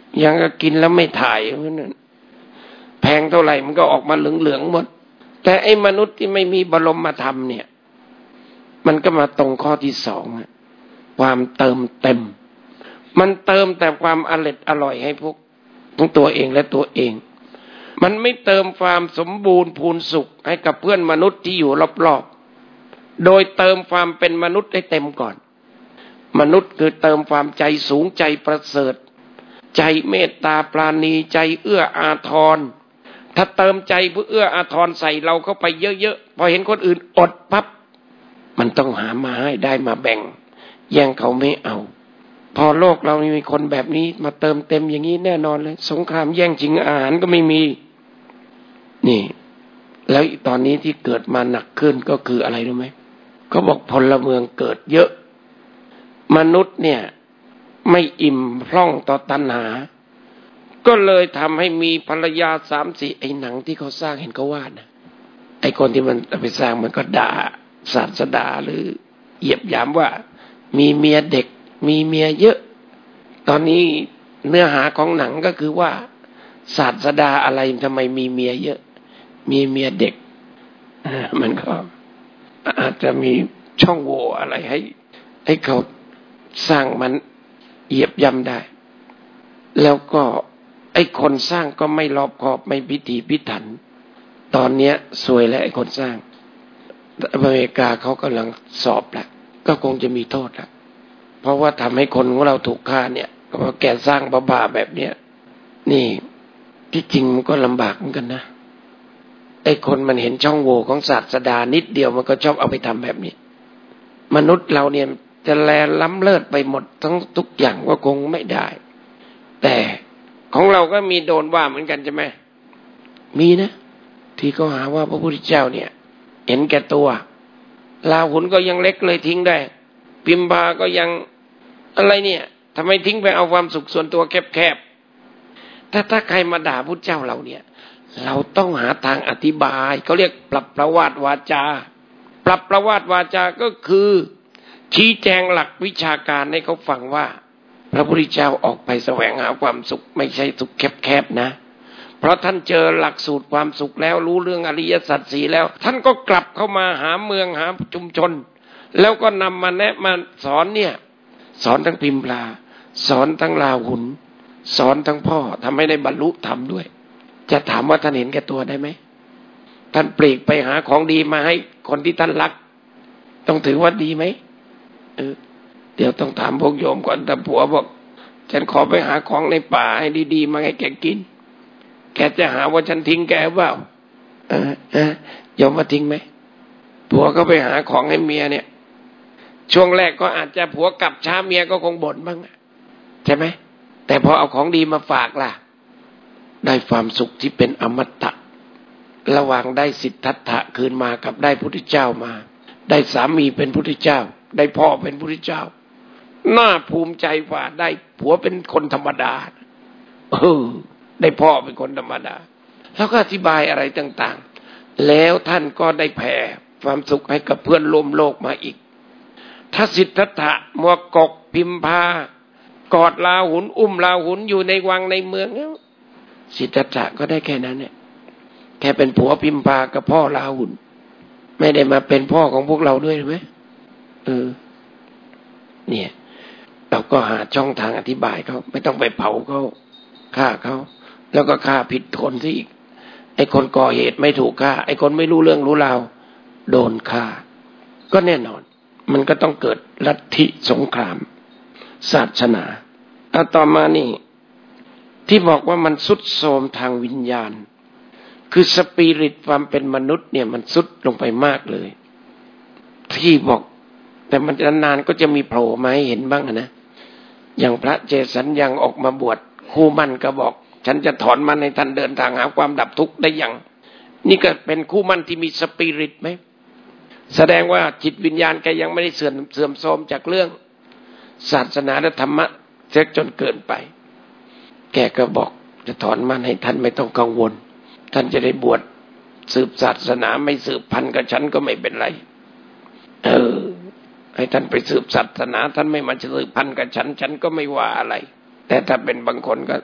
ยังก็กินแล้วไม่ถ่ายเพราะนั้นแพงเท่าไหร่มันก็ออกมาเหลืองๆหมดแต่ไอ้มนุษย์ที่ไม่มีบรมธรรมเนี่ยมันก็มาตรงข้อที่สองความเติมเต็มมันเติมแต่ความอร่อยอร่อยให้พวกทั้งตัวเองและตัวเองมันไม่เติมความสมบูรณ์พูนสุขให้กับเพื่อนมนุษย์ที่อยู่รอบๆโดยเติมความเป็นมนุษย์ให้เต็มก่อนมนุษย์คือเติมความใจสูงใจประเสริฐใจเมตตาปราณีใจเอื้ออาทรถ้าเติมใจเพื่อเอื้ออาทรใส่เราเข้าไปเยอะๆพอเห็นคนอื่นอดปั๊บมันต้องหามาให้ได้มาแบ่งแย่งเขาไม่เอาพอโลกเรามีคนแบบนี้มาเติมเต็มอย่างนี้แน่นอนเลยสงครามแย่งชิงอาหารก็ไม่มีนี่แล้วตอนนี้ที่เกิดมาหนักขึ้นก็คืออะไรรู้ไหมเขาบอกพลเมืองเกิดเยอะมนุษย์เนี่ยไม่อิ่มพร่องต่อตัณหาก็เลยทำให้มีภรรยาสามสี่ไอ้หนังที่เขาสร้างเห็นเขาวาดนะไอ้คนที่มันไปสร้างมันก็ด่าศาสดาหรือเหยียบยามว่ามีเมียเด็กมีเมียเยอะตอนนี้เนื้อหาของหนังก็คือว่าศาสดาอะไรทำไมมีเมียเยอะมีเมียเด็กมันก็อาจจะมีช่องโหว่อะไรให้ให้เขาสร้างมันเหยียบย่ำได้แล้วก็ไอ้คนสร้างก็ไม่รอบคอบไม่พิถีพิถันตอนเนี้ยซวยแล้วไอ้คนสร้างอเมริกาเขากำลังสอบแล้วก็คงจะมีโทษแล้วเพราะว่าทำให้คนของเราถูกฆ่าเนี่ยก็เพราะแกสร้างบ้าๆแบบเนี้ยนี่ที่จริงมันก็ลำบากเหมือนกันนะไอ้คนมันเห็นช่องโหว่ของศาสดานิดเดียวมันก็ชอบเอาไปทำแบบนี้มนุษย์เราเนี่ยจะแลล้ำเลิศไปหมดทั้งทุกอย่างก็คงไม่ได้แต่ของเราก็มีโดนว่าเหมือนกันใช่ไหมมีนะที่เขาหาว่าพระพุทธเจ้าเนี่ยเห็นแก่ตัวลาหุนก็ยังเล็กเลยทิ้งได้พิมพาก็ยังอะไรเนี่ยทำไมทิ้งไปเอาความสุขส่วนตัวแคบๆถ้าถ้าใครมาด่าพุทธเจ้าเราเนี่ยเราต้องหาทางอธิบายเขาเรียกปรับประวัติวาจาปรับประวัติวาจาก็คือชี้แจงหลักวิชาการให้เขาฟังว่าพระพุทธเจ้าออกไปแสวงหาความสุขไม่ใช่สุขแคบๆนะเพราะท่านเจอหลักสูตรความสุขแล้วรู้เรื่องอริยสัจสี่แล้วท่านก็กลับเข้ามาหาเมืองหาชุมชนแล้วก็นำมาแนะมาสอนเนี่ยสอนทั้งพิมพาสอนทั้งราหุลสอนทั้งพ่อทำให้ได้บรรลุธรรมด้วยจะถามว่าท่านเห็นแก่ตัวได้ไหมท่านปลีกไปหาของดีมาให้คนที่ท่านรักต้องถือว่าดีไหมเออเดี๋ยวต้องถามพวกโยมก่อนแต่ผัวบอกฉันขอไปหาของในป่าให้ดีๆมาให้แกกินแกจะหาว่าฉันทิ้งแกเปล่าเออเออยอมมาทิ้งไหมผัวก็ไปหาของให้เมียเนี่ยช่วงแรกก็อาจจะผัวกลับช้าเมียก็คงบ่นบ้างใช่ไหมแต่พอเอาของดีมาฝากล่ะได้ความสุขที่เป็นอมตะระหว่างได้สิทธัตถะคืนมากับได้พุทธเจ้ามาได้สามีเป็นพุทธเจ้าได้พ่อเป็นพุทธเจ้าน่าภูมิใจกว่าได้ผัวเป็นคนธรรมดาเออได้พ่อเป็นคนธรรมดาแล้วก็อธิบายอะไรต่างๆแล้วท่านก็ได้แผ่ความสุขให้กับเพื่อนร่วมโลกมาอีกถ้าสิทธัตถะมัวกกพิมพากอดราหุลอุ้มราหุลอยู่ในวังในเมืองแล้วสิทธัตถะก็ได้แค่นั้นเนี่ยแค่เป็นผัวพิมพากับพ่อราหุลไม่ได้มาเป็นพ่อของพวกเราด้วยใช่ไหมเออเนี่ยเราก็หาช่องทางอธิบายเขาไม่ต้องไปเผาเขาฆ่าเขาแล้วก็ฆ่าผิดคนซะอีกไอ้คนก่อเหตุไม่ถูกฆ่าไอ้คนไม่รู้เรื่องรู้ราวโดนฆ่าก็แน่นอนมันก็ต้องเกิดลัทธิสงครามศาสนาเอาต่อมานี่ที่บอกว่ามันทรุดโทรมทางวิญญาณคือสปิริตความเป็นมนุษย์เนี่ยมันทรุดลงไปมากเลยที่บอกแต่มันนานๆก็จะมีโผล่มาให้เห็นบ้างนะอย่างพระเจสัญญังออกมาบวชคู่มั่นก็บอกฉันจะถอนมันให้ท่านเดินทางหาความดับทุกข์ได้อย่างนี่ก็เป็นคู่มั่นที่มีสปิริตไหมแสดงว่าจิตวิญญาณแกยังไม่ได้เสื่อมเสื่อมโทรมจากเรื่องศาสนาและธรรมะเสียจนเกินไปแกก็บอกจะถอนมันให้ท่านไม่ต้องกังวลท่านจะได้บวชสืบศาสนาไม่สืบพันธุ์กับฉันก็ไม่เป็นไรเออให้ท่านไปสืบศาสนาท่านไม่มาสืบพันธุ์กับฉันฉันก็ไม่ว่าอะไรแต่ถ้าเป็นบางคนก็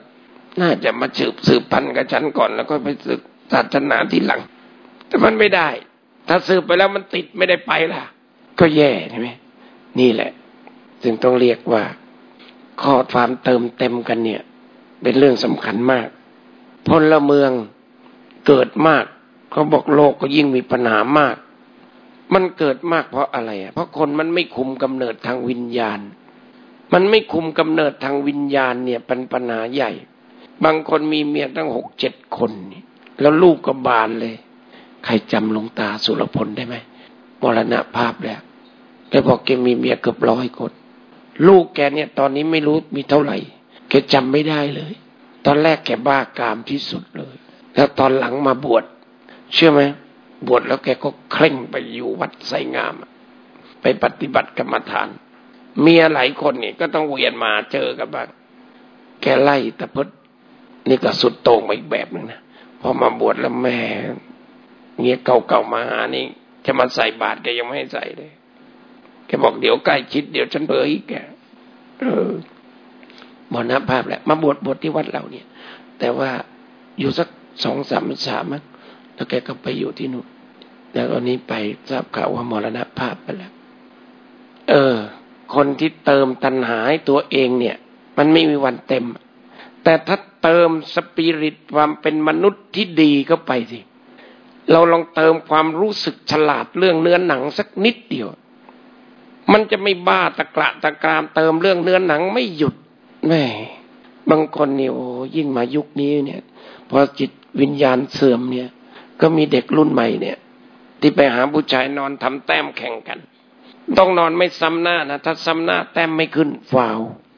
น่าจะมาสืบสืบพันธุ์กับฉันก่อนแล้วก็ไปศึกศาสนาทีหลังแต่มันไม่ได้ถ้าสืบไปแล้วมันติดไม่ได้ไปล่ะก็แย่ใช่ไหมนี่แหละจึงต้องเรียกว่าข้อความเติมเต็มกันเนี่ยเป็นเรื่องสำคัญมากพลเมืองเกิดมากเขาบอกโลกก็ยิ่งมีปัญหามากมันเกิดมากเพราะอะไรอ่ะเพราะคนมันไม่คุมกำเนิดทางวิญญาณมันไม่คุมกำเนิดทางวิญญาณเนี่ยเป็นปัญหาใหญ่บางคนมีเมียตั้งหกเจ็ดคนแล้วลูกก็บานเลยใครจำหลวงตาสุรพลได้ไหมมรณภาพแล้วแกบอกแกมีเมียเกือบร้อยคนลูกแกเนี่ยตอนนี้ไม่รู้มีเท่าไหร่แกจำไม่ได้เลยตอนแรกแกบ้ากามที่สุดเลยแล้วตอนหลังมาบวชเชื่อไหมบวชแล้วแกก็เคร่งไปอยู่วัดไสงามไปปฏิบัติกรรมฐานเมียหลายคนนี่ก็ต้องเวียนมาเจอกันบ้างแกไล่ตะพดนี่ก็สุดโต่งไปอีกแบบนึงนะพอมาบวชแล้วแม่เงี้ยเก่าๆมาหานี่จะมาใส่บาตรแกยังไม่ให้ใส่เลยแกบอกเดี๋ยวใกล้ชิดเดี๋ยวฉันเผยอีกแกเออมรณภาพแหละมาบวชบวชที่วัดเราเนี่ยแต่ว่าอยู่สักสองสามสามมั้งแล้วแกก็ไปอยู่ที่นู่นแล้วตอนนี้ไปทราบข่าวว่ามรณภาพไปแล้วเออคนที่เติมตัณหาให้ตัวเองเนี่ยมันไม่มีวันเต็มแต่ถ้าเติมสปิริตความเป็นมนุษย์ที่ดีเข้าไปสิเราลองเติมความรู้สึกฉลาดเรื่องเนื้อหนังสักนิดเดียวมันจะไม่บ้าตะกระตะกรามเติมเรื่องเนื้อหนังไม่หยุดแม่บางคนนี่โอ้ยิ่งมายุคนี้เนี่ยพอจิตวิญญาณเสื่อมเนี่ยก็มีเด็กรุ่นใหม่เนี่ยที่ไปหาผู้ชายนอนทำแต้มแข่งกันต้องนอนไม่ซ้ำหน้านะถ้าซ้ำหน้าแต้มไม่ขึ้นฟาว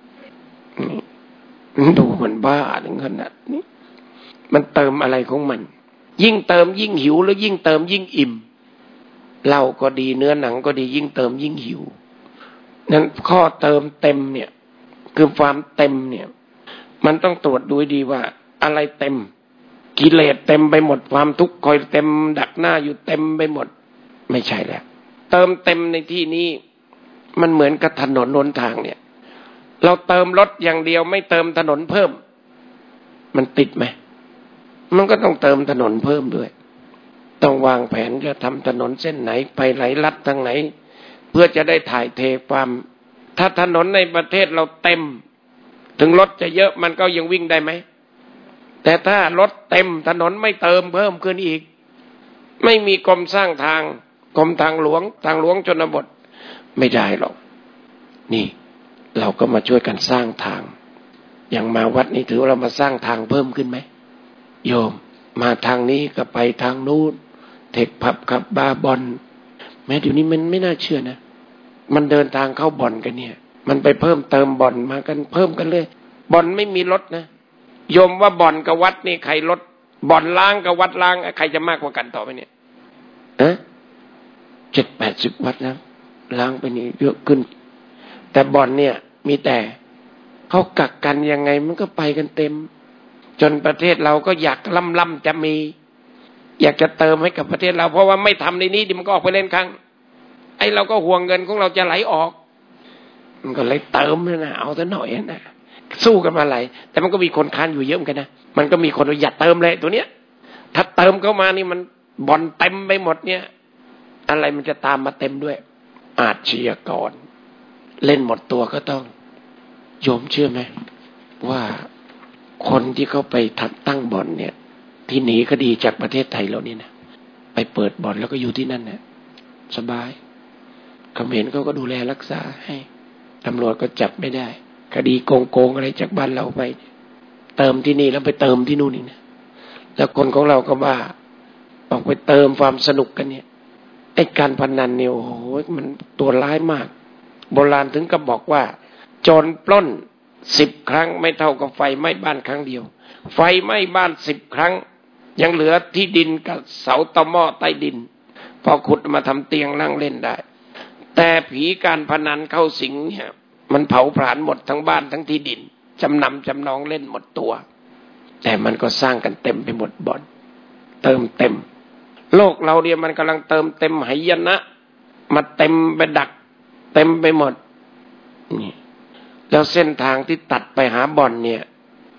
ดูมันบ้าถึงขนาดนี้มันเติมอะไรของมันยิ่งเติมยิ่งหิวแล้วยิ่งเติมยิ่งอิ่มเหล้าก็ดีเนื้อหนังก็ดียิ่งเติมยิ่งหิวนั้นข้อเติมเต็มเนี่ยคือความเต็มเนี่ยมันต้องตรวจดูดีว่าอะไรเต็มกิเลสเต็มไปหมดความทุกข์คอยเต็มดักหน้าอยู่เต็มไปหมดไม่ใช่แล้วเติมเต็มในที่นี้มันเหมือนกับถนนหนทางเนี่ยเราเติมรถอย่างเดียวไม่เติมถนนเพิ่มมันติดไหมมันก็ต้องเติมถนนเพิ่มด้วยต้องวางแผนจะทำถนนเส้นไหนไปไหลลัดทางไหนเพื่อจะได้ถ่ายเทความถ้าถนนในประเทศเราเต็มถึงรถจะเยอะมันก็ยังวิ่งได้ไหมแต่ถ้ารถเต็มถนนไม่เติมเพิ่มขึ้นอีกไม่มีกรมสร้างทางกรมทางหลวงทางหลวงชนบทไม่ได้หรอกนี่เราก็มาช่วยกันสร้างทางอย่างมาวัดนี้ถือว่าเรามาสร้างทางเพิ่มขึ้นไหมโยมมาทางนี้ก็ไปทางนู้นเทคผับขับบาร์บอลแม้เดี๋ยวนี้มันไม่น่าเชื่อนะมันเดินทางเข้าบ่อนกันเนี่ยมันไปเพิ่มเติมบ่อนมากันเพิ่มกันเลยบ่อนไม่มีลดนะโยมว่าบ่อนกับวัดนี่ใครลดบ่อนล้างกับวัดล้างใครจะมากกว่ากันต่อไปเนี่ยเอ๊ะเจ็ดแปดสิบวัดนะล้างไปนี่เยอะขึ้นแต่บ่อนเนี่ยมีแต่เขากักกันยังไงมันก็ไปกันเต็มจนประเทศเราก็อยากล่ำๆจะมีอยากจะเติมให้กับประเทศเราเพราะว่าไม่ทำในนี้ดิมันก็ออกไปเล่นครั้งไอ้เราก็ห่วงเงินของเราจะไหลออกมันก็เลยเติมนะเอาซะหน่อยนะสู้กันมาไหลแต่มันก็มีคนค้านอยู่เยอะเหมือนกันนะมันก็มีคนว่าอย่าเติมเลยตัวเนี้ยถ้าเติมเข้ามานี่มันบ่อนเต็มไปหมดเนี่ยอะไรมันจะตามมาเต็มด้วยอาชญากรเล่นหมดตัวก็ต้องโยมเชื่อไหมว่าคนที่เขาไปทัดตั้งบ่อนเนี่ยที่หนีคดีจากประเทศไทยเรานี่นะไปเปิดบ่อนแล้วก็อยู่ที่นั่นนะสบายเขมรเขาก็ดูแลรักษาให้ตำรวจก็จับไม่ได้คดีโกงๆอะไรจากบ้านเราไปเติมที่นี่แล้วไปเติมที่นู่นนี่นะแล้วคนของเราก็ว่าออกไปเติมความสนุกกันเนี่ยไอ้การพนันเนี่ยโอ้โหมันตัวร้ายมากโบราณถึงกับบอกว่าโจรปล้นสิบครั้งไม่เท่ากับไฟไหม้บ้านครั้งเดียวไฟไหม้บ้านสิบครั้งยังเหลือที่ดินกับเสาตะหม้อใต้ดินพอขุดมาทำเตียงนั่งเล่นได้แต่ผีการพนันเข้าสิงเนี่ยมันเผาผลาญหมดทั้งบ้านทั้งที่ดินจำนำจำนองเล่นหมดตัวแต่มันก็สร้างกันเต็มไปหมดบ่อนเติมเต็มโลกเราเนี่ยมันกำลังเติมเต็มหายนะมาเต็มไปดักเต็มไปหมดนี่แล้วเส้นทางที่ตัดไปหาบ่อนเนี่ยท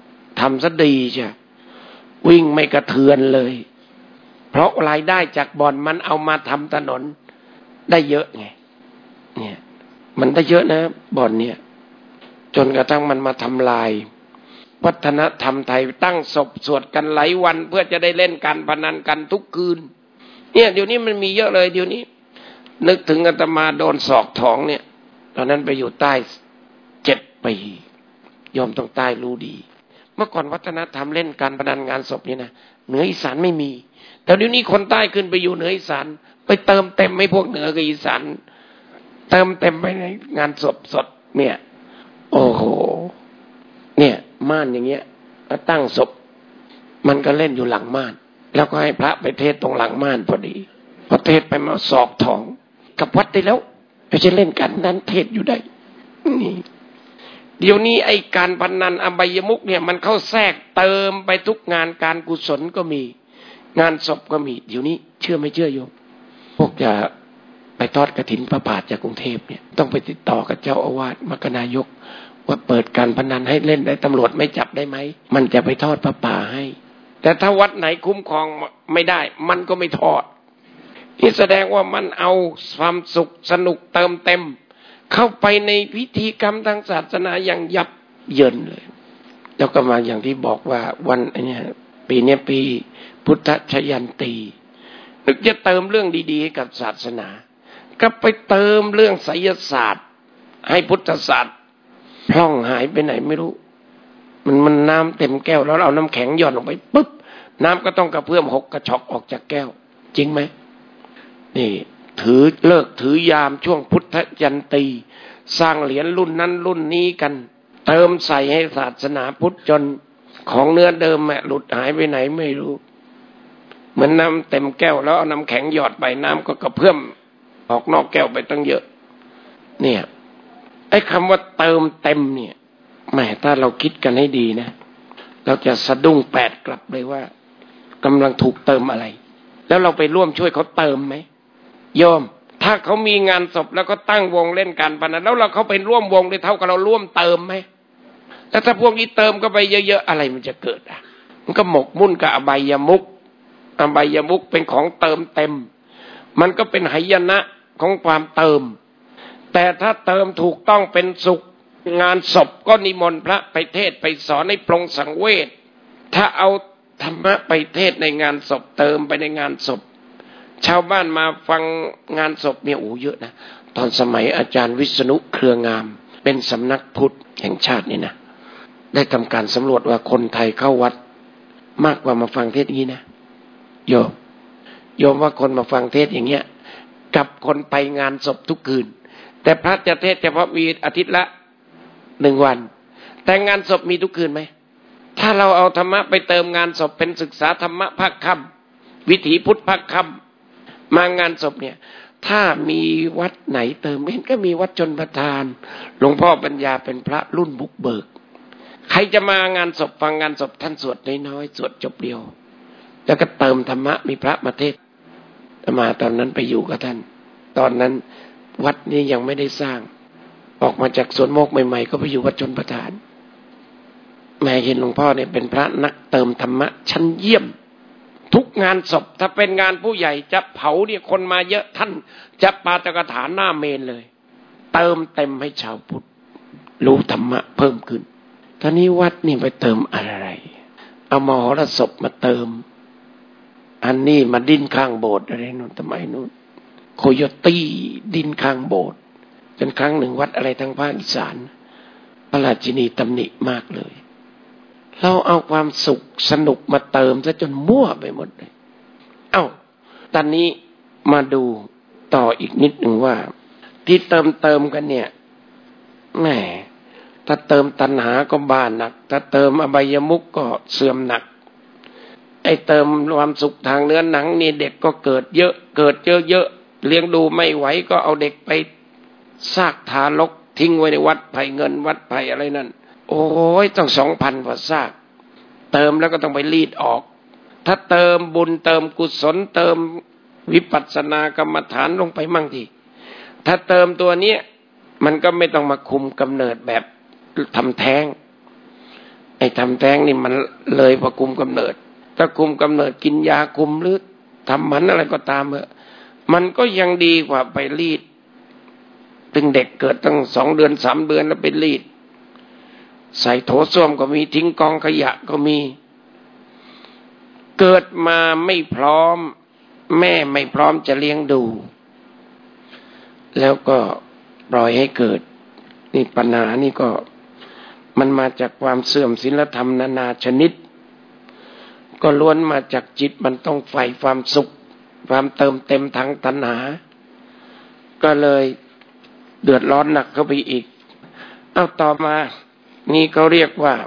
ำซะดีใช่วิ่งไม่กระเทือนเลยเพราะรายได้จากบ่อนมันเอามาทำถนนได้เยอะไงเนี่ยมันได้เยอะนะบ่อนเนี่ยจนกระทั่งมันมาทำลายวัฒนธรรมไทยตั้งศพสวดกันหลายวันเพื่อจะได้เล่นการพนันกันทุกคืนเนี่ยเดี๋ยวนี้มันมีเยอะเลยเดี๋ยวนี้นึกถึงอาตมาโดนศอกท้องเนี่ยตอนนั้นไปอยู่ใต้เจ็ดปียอมต้องใต้รู้ดีเมื่อก่อนวัฒนธรรมเล่นการพนันงานศพนี่นะเหนืออีสานไม่มีแต่เดี๋ยวนี้คนใต้ขึ้นไปอยู่เหนืออีสานไปเติมเต็มให้พวกเหนือกับอีสานเติมเต็มไปในงานศพสดเนี่ยโอ้โหเนี่ยม่านอย่างเงี้ยตั้งศพมันก็เล่นอยู่หลังม่านแล้วก็ให้พระไปเทศตรงหลังม่านพอดีพอเทศไปมาศอกท้องกับวัดได้แล้วไม่ใช่เล่นกันนั้นเทศอยู่ได้นี่เดี๋ยวนี้ไอ้การพนันอบายมุขเนี่ยมันเข้าแทรกเติมไปทุกงานการกุศลก็มีงานศพก็มีเดี๋ยวนี้เชื่อไม่เชื่อโยมพวกจะไปทอดกฐินพระบาทจากกรุงเทพเนี่ยต้องไปติดต่อกับเจ้าอาวาสมคณายกว่าเปิดการพนันให้เล่นได้ตำรวจไม่จับได้ไหมมันจะไปทอดพระป่าให้แต่ถ้าวัดไหนคุ้มครองไม่ได้มันก็ไม่ทอดนี่แสดงว่ามันเอาความสุขสนุกเติมเต็มเข้าไปในพิธีกรรมทางศาสนาอย่างยับเยินเลยแล้วก็มาอย่างที่บอกว่าวันนี้ปีนี้ปีพุทธชยันตีนึกจะเติมเรื่องดีๆให้กับศาสนาก็ไปเติมเรื่องไสยศาสตร์ให้พุทธศาสตร์พร่องหายไปไหนไม่รู้มันมันน้ำเต็มแก้วแล้วเอาน้ำแข็งหย่อนลงไปปุ๊บน้ำก็ต้องกระเพื่อมหกกระชอกออกจากแก้วจริงไหมนี่ถือเลิกถือยามช่วงพุทธยันตีสร้างเหรียญรุ่นนั้นรุ่นนี้กันเติมใส่ให้ศาสนาพุทธจนของเนื้อเดิมหลุดหายไปไหนไม่รู้เหมือนน้ำเต็มแก้วแล้วเอาน้ำแข็งหยอดไปน้ำก็กระเพื่อมออกนอกแก้วไปตั้งเยอะเนี่ยไอ้คำว่าเติมเต็มเนี่ยแหมถ้าเราคิดกันให้ดีนะเราจะสะดุ้งแปดกลับเลยว่ากำลังถูกเติมอะไรแล้วเราไปร่วมช่วยเขาเติมไหมโยมถ้าเขามีงานศพแล้วก็ตั้งวงเล่นการพนันแล้วเราเขาไปร่วมวงด้วยเท่ากับเราร่วมเติมไหมแล้วถ้าพวกนี้เติมก็ไปเยอะๆอะไรมันจะเกิดอ่ะมันก็หมกมุ่นกับอบายมุขอบายมุขเป็นของเติมเต็มมันก็เป็นหายนะของความเติมแต่ถ้าเติมถูกต้องเป็นสุขงานศพก็นิมนต์พระไปเทศไปสอนให้ปรงสังเวชถ้าเอาธรรมะไปเทศในงานศพเติมไปในงานศพชาวบ้านมาฟังงานศพเนี่ยโอ้เยอะนะตอนสมัยอาจารย์วิษณุเครืองามเป็นสำนักพุทธแห่งชาตินี่นะได้ทำการสำรวจว่าคนไทยเข้าวัดมากกว่ามาฟังเทศนี้นะโยมโยมว่าคนมาฟังเทศอย่างเงี้ยกับคนไปงานศพทุกคืนแต่พระจะเทศเฉพาะมีอาทิตย์ละหนึ่งวันแต่งานศพมีทุกคืนไหมถ้าเราเอาธรรมะไปเติมงานศพเป็นศึกษาธรรมะภาคค่ำวิถีพุทธภาคค่ำมางานศพเนี่ยถ้ามีวัดไหนเติมเห็นก็มีวัดชนประทานหลวงพ่อปัญญาเป็นพระรุ่นบุกเบิกใครจะมางานศพฟังงานศพท่านสวดน้อยๆสวดจบเดียวแล้วก็เติมธรรมะมีพระมาเทศมาตอนนั้นไปอยู่กับท่านตอนนั้นวัดนี้ยังไม่ได้สร้างออกมาจากสวนโมกใหม่ๆก็ไปอยู่วัดชนประทานแม่เห็นหลวงพ่อเนี่ยเป็นพระนักเติมธรรมะชั้นเยี่ยมทุกงานศพถ้าเป็นงานผู้ใหญ่จะเผาเนี่ยคนมาเยอะท่านจะปาฐกถาหน้าเมนเลยเติมเต็มให้ชาวพุทธรู้ธรรมะเพิ่มขึ้นท่านี้วัดนี่ไปเติมอะไรเอามหรสพมาเติมอันนี้มาดิ้นข้างโบสถ์อะไรนู่นทำไมนู่นโคโยตี้ดิ้นข้างโบสถ์จนครั้งหนึ่งวัดอะไรทางภาคอีสานพระราชินีตำหนิมากเลยเราเอาความสุขสนุกมาเติมซะจนมั่วไปหมดเลยเอ้าตอนนี้มาดูต่ออีกนิดหนึ่งว่าที่เติมเติมกันเนี่ยแหมถ้าเติมตัณหาก็บ้าหนักถ้าเติมอบายมุขก็เสื่อมหนักไอ้เติมความสุขทางเนื้อหนังนี่เด็กก็เกิดเยอะเกิดเยอะๆเลี้ยงดูไม่ไหวก็เอาเด็กไปซากทารกทิ้งไว้ในวัดไผ่เงินวัดไผ่อะไรนั่นโอ้ยต้องสองพันกว่าซากเติมแล้วก็ต้องไปรีดออกถ้าเติมบุญเติมกุศลเติมวิปัสสนากรรมฐานลงไปมั่งทีถ้าเติมตัวนี้มันก็ไม่ต้องมาคุมกำเนิดแบบทำแท้งไออ้ทำแท้งนี่มันเลยพอคุมกำเนิดถ้าคุมกำเนิดกินยาคุมหรือทำหมันอะไรก็ตามเถอะมันก็ยังดีกว่าไปรีดถึงเด็กเกิดตั้งสองเดือนสามเดือนแล้วไปรีดใส่โถส้วมก็มีทิ้งกองขยะก็มีเกิดมาไม่พร้อมแม่ไม่พร้อมจะเลี้ยงดูแล้วก็ปล่อยให้เกิดนี่ปัญหานี่ก็มันมาจากความเสื่อมศีลธรรมนานาชนิดก็ล้วนมาจากจิตมันต้องใฝ่ความสุขความเติมเต็มทางตัณหาก็เลยเดือดร้อนหนักเข้าไปอีกเอาต่อมานี่เขาเรียกว่า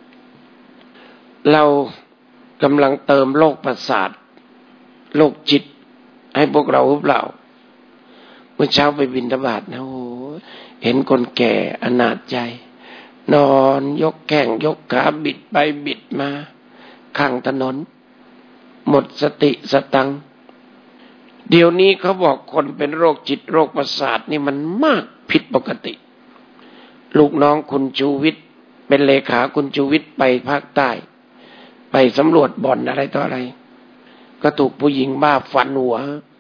เรากำลังเติมโรคประสาทโรคจิตให้พวกเราหรือเปล่าเมื่อเช้าไปบิณฑบาตนะโอ้เห็นคนแก่อนาถใจนอนยกแข้งยกขาบิดไปบิดมาข้างถนนหมดสติสตังเดี๋ยวนี้เขาบอกคนเป็นโรคจิตโรคประสาทนี่มันมากผิดปกติลูกน้องคุณชูวิทย์เป็นเลขาคุณชูวิทย์ไปภาคใต้ไปสำรวจบ่อนอะไรต่ออะไรก็ถูกผู้หญิงบ้าฟันหัว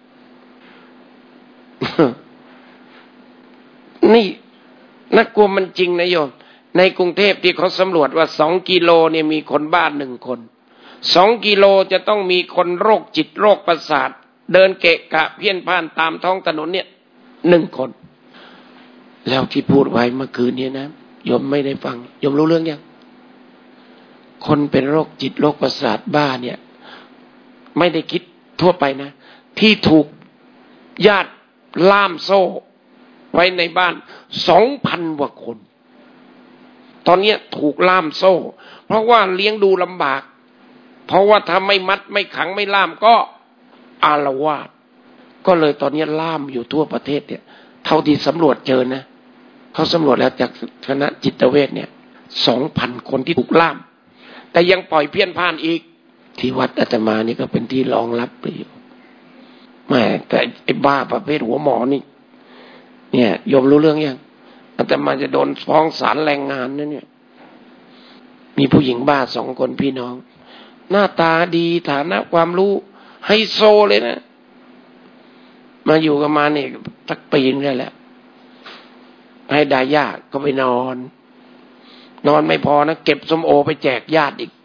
นี่น่ากลัวมันจริงนะโยมในกรุงเทพที่เขาสำรวจว่าสองกิโลเนี่ยมีคนบ้าหนึ่งคนสองกิโลจะต้องมีคนโรคจิตโรคประสาทเดินเกะกะเพี้ยนพ่านตามท้องถนนเนี่ยหนึ่งคนแล้วที่พูดไว้เมื่อคืนนี้นะโยมไม่ได้ฟังโยมรู้เรื่องยังคนเป็นโรคจิตโรคประสาทบ้าเนี่ยไม่ได้คิดทั่วไปนะที่ถูกญาติล่ามโซ่ไว้ในบ้านสองพันกว่าคนตอนนี้ถูกล่ามโซ่เพราะว่าเลี้ยงดูลำบากเพราะว่าถ้าไม่มัดไม่ขังไม่ล่ามก็อาละวาดก็เลยตอนนี้ล่ามอยู่ทั่วประเทศเนี่ยเท่าที่สำรวจเจอนะเขาสำรวจแล้วจากคณะจิตเวชเนี่ยสองพันคนที่ถูกล่ามแต่ยังปล่อยเพี้ยนพ่านอีกที่วัดอาตมานี่ก็เป็นที่รองรับไปอยู่แม่แต่ไอ้บ้าประเภทหัวหมอนี่เนี่ยโยมรู้เรื่องยังอาตมาจะโดนฟ้องศาลแรงงานนะเนี่ยมีผู้หญิงบ้าสองคนพี่น้องหน้าตาดีฐานะความรู้ไฮโซเลยนะมาอยู่กันมาเนี่ยสักปีนึงได้แล้วให้ดาญาติก็ไปนอนนอนไม่พอนะเก็บส้มโอไปแจกญาติอีก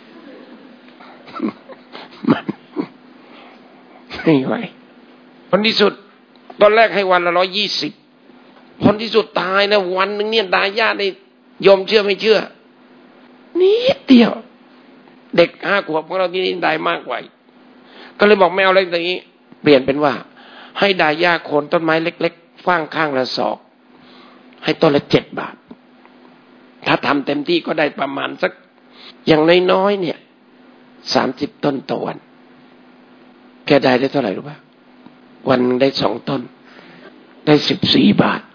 มันไม่ไหวผลที่สุดตอนแรกให้วันละร้อยยี่สิบผลที่สุดตายนะวันหนึ่งเนี่ยดาญาติได้ยอมเชื่อไม่เชื่อนิดเดียวเด็กห้าขวบของเราที่นี่ได้มากกว่าก็เลยบอกไม่เอาอะไรอย่างนี้เปลี่ยนเป็นว่าให้ดาญาโคนต้นไม้เล็กๆฟางข้างละศอกให้ต้นละเจ็ดบาทถ้าทำเต็มที่ก็ได้ประมาณสักอย่างน้อยๆเนี่ยสามสิบต้นต่อวันแกได้ได้เท่าไหร่รู้ป่ะวันได้สองต้นได้สิบสี่บาท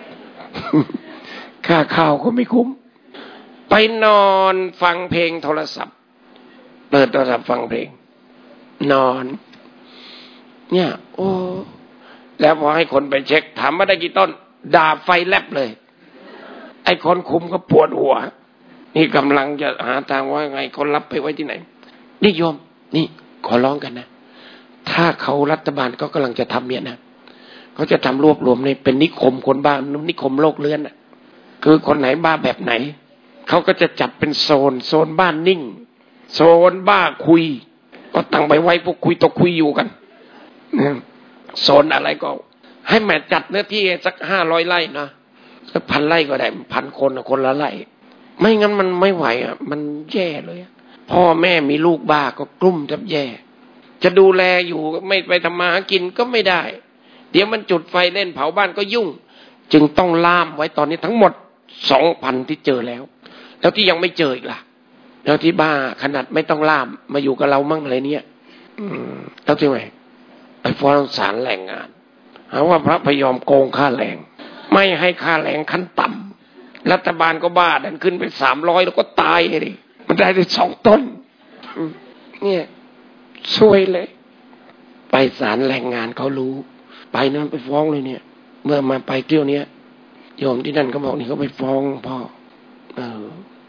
ค่าข้าวก็ไม่คุ้มไปนอนฟังเพลงโทรศัพท์เปิดโทรศัพท์ฟังเพลงนอนเนี่ยโอ้แล้วพอให้คนไปเช็คถามว่าได้กี่ต้นด่าไฟแลบเลยไอ้คนคุมก็ปวดหัวนี่กำลังจะหาทางว่าไงคนรับไปไว้ที่ไหนนี่โยมนี่ขอร้องกันนะถ้าเขารัฐบาลก็กำลังจะทำเนี่ยนะเขาจะทำรวบรวมในเป็นนิคมคนบ้านิคมโลกเลื้อนอ่ะคือคนไหนบ้าแบบไหนเขาก็จะจัดเป็นโซนโซนบ้านนิ่งโซนบ้าคุยก็ตั้งไปไว้พวกคุยตกคุยอยู่กันโซนอะไรก็ให้แม่จัดเนื้อที่สักห้าร้อยไร่นะสักพันไร่ก็ได้พันคนคนละไร่ไม่งั้นมันไม่ไหวอ่ะมันแย่เลยพ่อแม่มีลูกบ้าก็กลุ้มแทบแย่จะดูแลอยู่ไม่ไปทำมาหากินก็ไม่ได้เดี๋ยวมันจุดไฟเล่นเผาบ้านก็ยุ่งจึงต้องล่ามไว้ตอนนี้ทั้งหมดสองพันที่เจอแล้วแล้วที่ยังไม่เจออีกล่ะแล้วที่บ้าขนาดไม่ต้องล่ามมาอยู่กับเรามั่งอะไรเนี้ยอืมแล้วที่ไหนไปฟ้องศาลแรงงานหาว่าพระพยอมโกงค่าแรงไม่ให้ค่าแรงขั้นต่ำรัฐบาลก็บ้าดันขึ้นไปสามร้อยแล้วก็ตายเลยมันได้ได้สองต้นเนี่ยช่วยเลยไปศาลแรงงานเขารู้ไปนั่นไปฟ้องเลยเนี่ยเมื่อมาไปเที่ยวเนี้ยโยมที่นั่นเขาบอกนี่เขาไปฟ้องพ่อเออ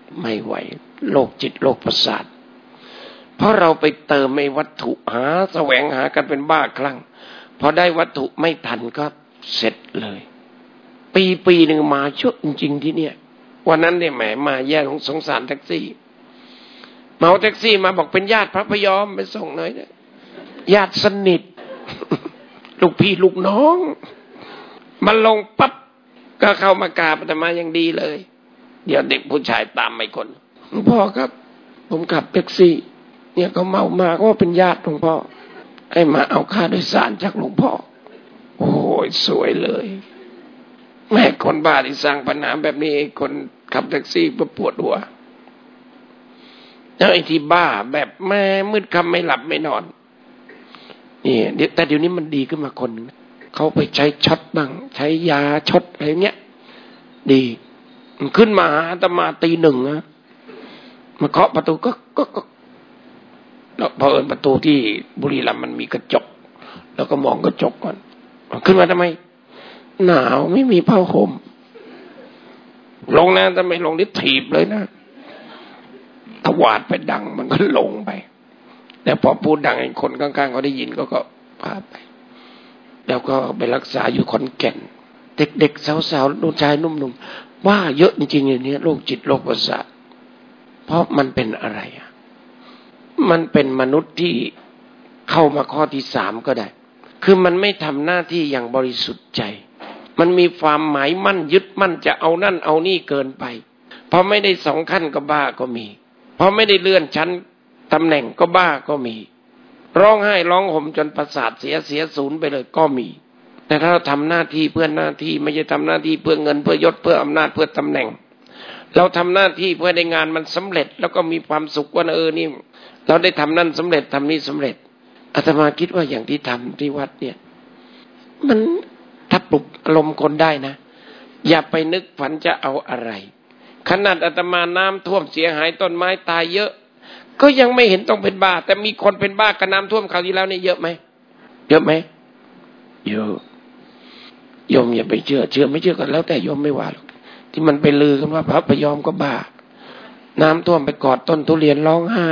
ไม่ไหวโรคจิตโรคประสาทเพราะเราไปเติมในวัตถุหาแสวงหากันเป็นบ้าคลั่งพอได้วัตถุไม่ทันก็เสร็จเลยปีปีหนึ่งมาชุดจริงๆที่เนี่ยวันนั้นเนี่ยแหมมาแย่ของสงสารแท็กซี่เมาแท็กซี่มาบอกเป็นญาติพระพยอมไปส่งหน่อยนะญาติสนิท ลูกพี่ลูกน้องมันลงปั๊บก็เข้ามากราบอาตมาอย่างดีเลยเดี๋ยวเด็กผู้ชายตามไปคนหลวงพ่อครับผมขับแท็กซี่เนี่ยเขาเมามาก็เป็นญาติหลวงพ่อให้มาเอาค่าโดยสารจากหลวงพ่อโอ้ยสวยเลยแม่คนบ้าที่สร้างปัญหาแบบนี้คนขับแท็กซี่ก็ปวดหัวแล้วไอ้ที่บ้าแบบแม่มืดค่ำไม่หลับไม่นอนนี่แต่เดี๋ยวนี้มันดีขึ้นมาคนนึงเขาไปใช้ช็อตบ้างใช้ยาช็อตอะไรเงี้ยดีมันขึ้นมาหาอาตมาตีหนึ่งนะมาเคาะประตูก็ก็ก็แล้วพอเอิญประตูที่บุรีรัมย์มันมีกระจกแล้วก็มองกระจกก่อนขึ้นมาทำไมหนาวไม่มีผ้าห่มลงนะทำไมลงนี่ถีบเลยนะตวาดไปดังมันก็ลงไปแต่พอพูดดังไอ้คนข้างๆเขาได้ยินก็ก็พาไปแล้วก็ไปรักษาอยู่ขอนแก่นเด็กๆสาวๆนุ่มชายนุ่มๆว่าเยอะจริงๆอย่างนี้โรคจิตโรคประสาทเพราะมันเป็นอะไรอ่ะมันเป็นมนุษย์ที่เข้ามาข้อที่สามก็ได้คือมันไม่ทำหน้าที่อย่างบริสุทธิ์ใจมันมีความหมายมั่นยึดมั่นจะเอานั่นเอานี่เกินไปพอไม่ได้สองขั้นก็บ้าก็มีพอไม่ได้เลื่อนชั้นตำแหน่งก็บ้าก็มีร้องไห้ร้องห่มจนประสาทเสียเสียศูนย์ไปเลยก็มีแต่ถ้าเราทำหน้าที่เพื่อหน้าที่ไม่ใช่ทำหน้าที่เพื่อเงินเพื่อยศเพื่ออำนาจเพื่อตำแหน่งเราทำหน้าที่เพื่อได้งานมันสำเร็จแล้วก็มีความสุขว่าเออนี่เราได้ทำนั่นสำเร็จทำนี่สำเร็จอาตมาคิดว่าอย่างที่ทำที่วัดเนี่ยมันถ้าปลุกอารมณ์คนได้นะอย่าไปนึกฝันจะเอาอะไรขนาดอาตมาน้ำท่วมเสียหายต้นไม้ตายเยอะก็ยังไม่เห็นต้องเป็นบ้าแต่มีคนเป็นบ้ากับน้ำท่วมคราวที่แล้วนี่เยอะไหมเยอะไหมเยอะโยมอย่าไปเชื่อเชื่อไม่เชื่อกันแล้วแต่โยมไม่ว่าหรอกที่มันไปลือกันว่าพระพยอมก็บ้าน้ำท่วมไปกอดต้นทุเรียนร้องไห้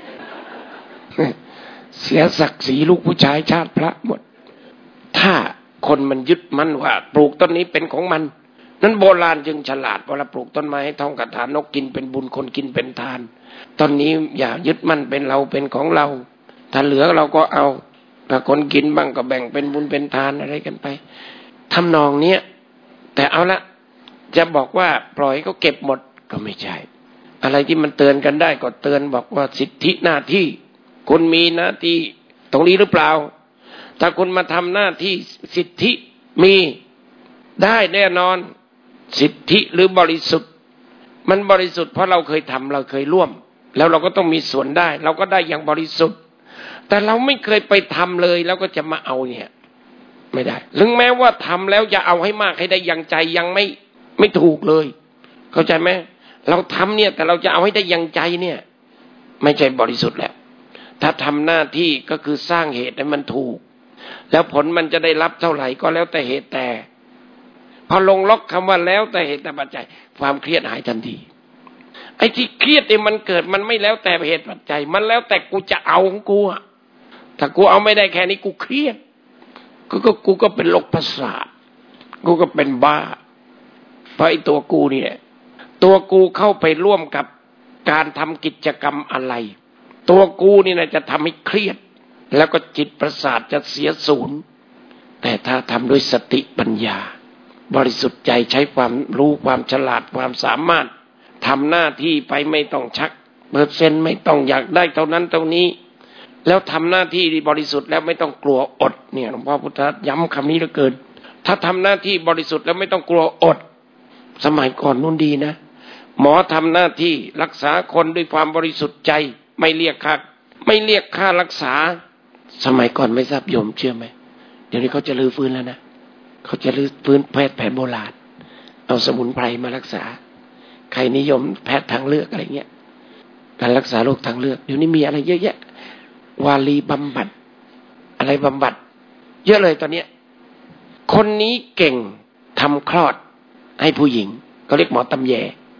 เสียศักดิ์ศรีลูกผู้ชายชาติพระหมดถ้าคนมันยึดมั่นว่าปลูกต้นนี้เป็นของมันนั้นโบราณจึงฉลาดเวลาปลูกต้นไม้ให้ท่องคาถานกกินเป็นบุญคนกินเป็นทานตอนนี้อย่ายึดมั่นเป็นเราเป็นของเราถ้าเหลือเราก็เอาถ้าคนกินบ้างก็แบ่งเป็นบุญเป็นทานอะไรกันไปทำนองเนี้ยแต่เอาละจะบอกว่าปล่อยก็เก็บหมดก็ไม่ใช่อะไรที่มันเตือนกันได้ก็เตือนบอกว่าสิทธิหน้าที่คุณมีหน้าที่ตรงนี้หรือเปล่าถ้าคุณมาทำหน้าที่สิทธิมีได้แน่นอนสิทธิหรือบริสุทธิ์มันบริสุทธิ์เพราะเราเคยทำเราเคยร่วมแล้วเราก็ต้องมีส่วนได้เราก็ได้อย่างบริสุทธิ์แต่เราไม่เคยไปทำเลยแล้วก็จะมาเอาเนี่ยไม่ได้ถึงแม้ว่าทำแล้วจะเอาให้มากให้ได้อย่างใจยังไม่ไม่ถูกเลยเข้าใจไหมเราทำเนี่ยแต่เราจะเอาให้ได้อย่างใจเนี่ยไม่ใช่บริสุทธิ์แล้วถ้าทำหน้าที่ก็คือสร้างเหตุให้มันถูกแล้วผลมันจะได้รับเท่าไหร่ก็แล้วแต่เหตุแต่พอลงล็อกคำว่าแล้วแต่เหตุแต่ปัจจัยความเครียดหายทันทีไอ้ที่เครียดเนี่ยมันเกิดมันไม่แล้วแต่เหตุปัจจัยมันแล้วแต่กูจะเอาของกูอะถ้ากูเอาไม่ได้แค่นี้กูเครียดกูก็กูก็เป็นโรคประสาทกูก็เป็นบ้าเพราะไอ้ตัวกูนี่แหละตัวกูเข้าไปร่วมกับการทำกิจกรรมอะไรตัวกูนี่นะจะทำให้เครียดแล้วก็จิตประสาทจะเสียศูนย์แต่ถ้าทำด้วยสติปัญญาบริสุทธิ์ใจใช้ความรู้ความฉลาดความสามารถทำหน้าที่ไปไม่ต้องชักเปอร์เซ็นต์ไม่ต้องอยากได้เท่านั้นเท่านี้แล้วทำหน้าที่ที่บริสุทธิ์แล้วไม่ต้องกลัวอดเนี่ยหลวงพ่อพุทธย้ำคำนี้เหลือเกินถ้าทำหน้าที่บริสุทธิ์แล้วไม่ต้องกลัวอดสมัยก่อนนู่นดีนะหมอทำหน้าที่รักษาคนด้วยความบริสุทธิ์ใจไม่เรียกค่าไม่เรียกค่ารักษาสมัยก่อนไม่ทราบโยมเชื่อไหมเดี๋ยวนี้เขาจะลื้อฟื้นแล้วนะเขาจะลื้อฟื้นแพทย์แผนโบราณเอาสมุนไพรมารักษาใครนิยมแพทย์ทางเลือกอะไรเงี้ยการรักษาโรคทางเลือกเดี๋ยวนี้มีอะไรเยอะแยะวาลีบำบัดอะไรบำบัดเยอะเลยตอนนี้คนนี้เก่งทำคลอดให้ผู้หญิงเขาเรียกหมอตำแย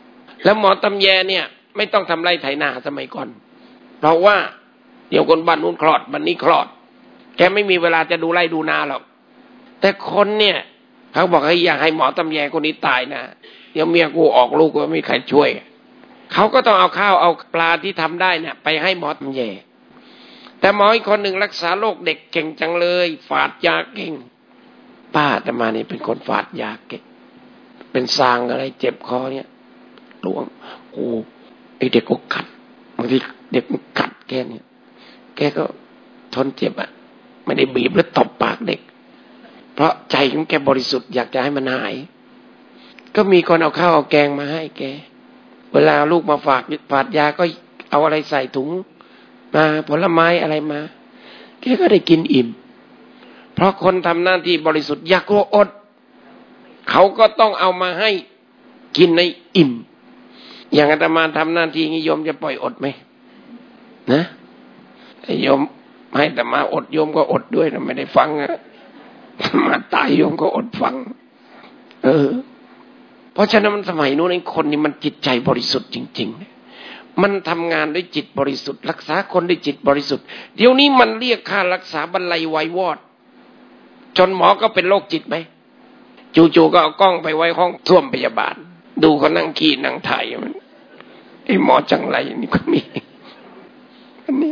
แล้วหมอตำแยเนี่ยไม่ต้องทำไรไถนาสมัยก่อนเพราะว่าเดี๋ยวคนบ้านนู้นคลอดบ้านนี้คลอดแกไม่มีเวลาจะดูไร่ดูนาหรอกแต่คนเนี่ยเขาบอกให้อยากให้หมอตำแยคนนี้ตายนะเดี๋ยวเมียกูออกลูกก็ไม่มีใครช่วยเขาก็ต้องเอาข้าวเอาปลาที่ทำได้เนี่ยไปให้หมอตำแยแต่หมออีกคนหนึ่งรักษาโรคเด็กเก่งจังเลยฝาดยาเก่งป้าแต่มานี่เป็นคนฝาดยาเก่งเป็นซางอะไรเจ็บคอเนี่ยหลวงโอ้ไอเด็กก็กัดบางทีเด็กมันกัดแกเนี่ยแกก็ทนเจ็บอ่ะไม่ได้บีบแล้วตบปากเด็กเพราะใจของแกบริสุทธิ์อยากจะให้มันหายก็มีคนเอาข้าวเอาแกงมาให้แกเวลาลูกมาฝากฝาดยาก็เอาอะไรใส่ถุงมาผลไม้อะไรมาแกก็ได้กินอิ่มเพราะคนทำหน้าที่บริสุทธิ์อยากกลัวอดเขาก็ต้องเอามาให้กินในอิ่มอย่างอาตมาทำหน้าที่งี้โยมจะปล่อยอดไหมนะโยมให้อาตมาอดโยมก็อดด้วยนะไม่ได้ฟังอะมาตายโยมก็อดฟังเออเพราะฉะนั้นมันสมัยนู้นไอ้คนนี่มันจิตใจบริสุทธิ์จริงๆมันทำงานด้วยจิตบริสุทธิ์รักษาคนด้วยจิตบริสุทธิ์เดี๋ยวนี้มันเรียกค่ารักษาบรรลัยไวยวอดจนหมอก็เป็นโรคจิตไหมจู่ๆก็เอากล้องไปไว้ห้องส้วมพยาบาลดูเขานั่งขี้นั่งถ่ายมันไอ้หมอจังไรนี่ก็มีอันนี้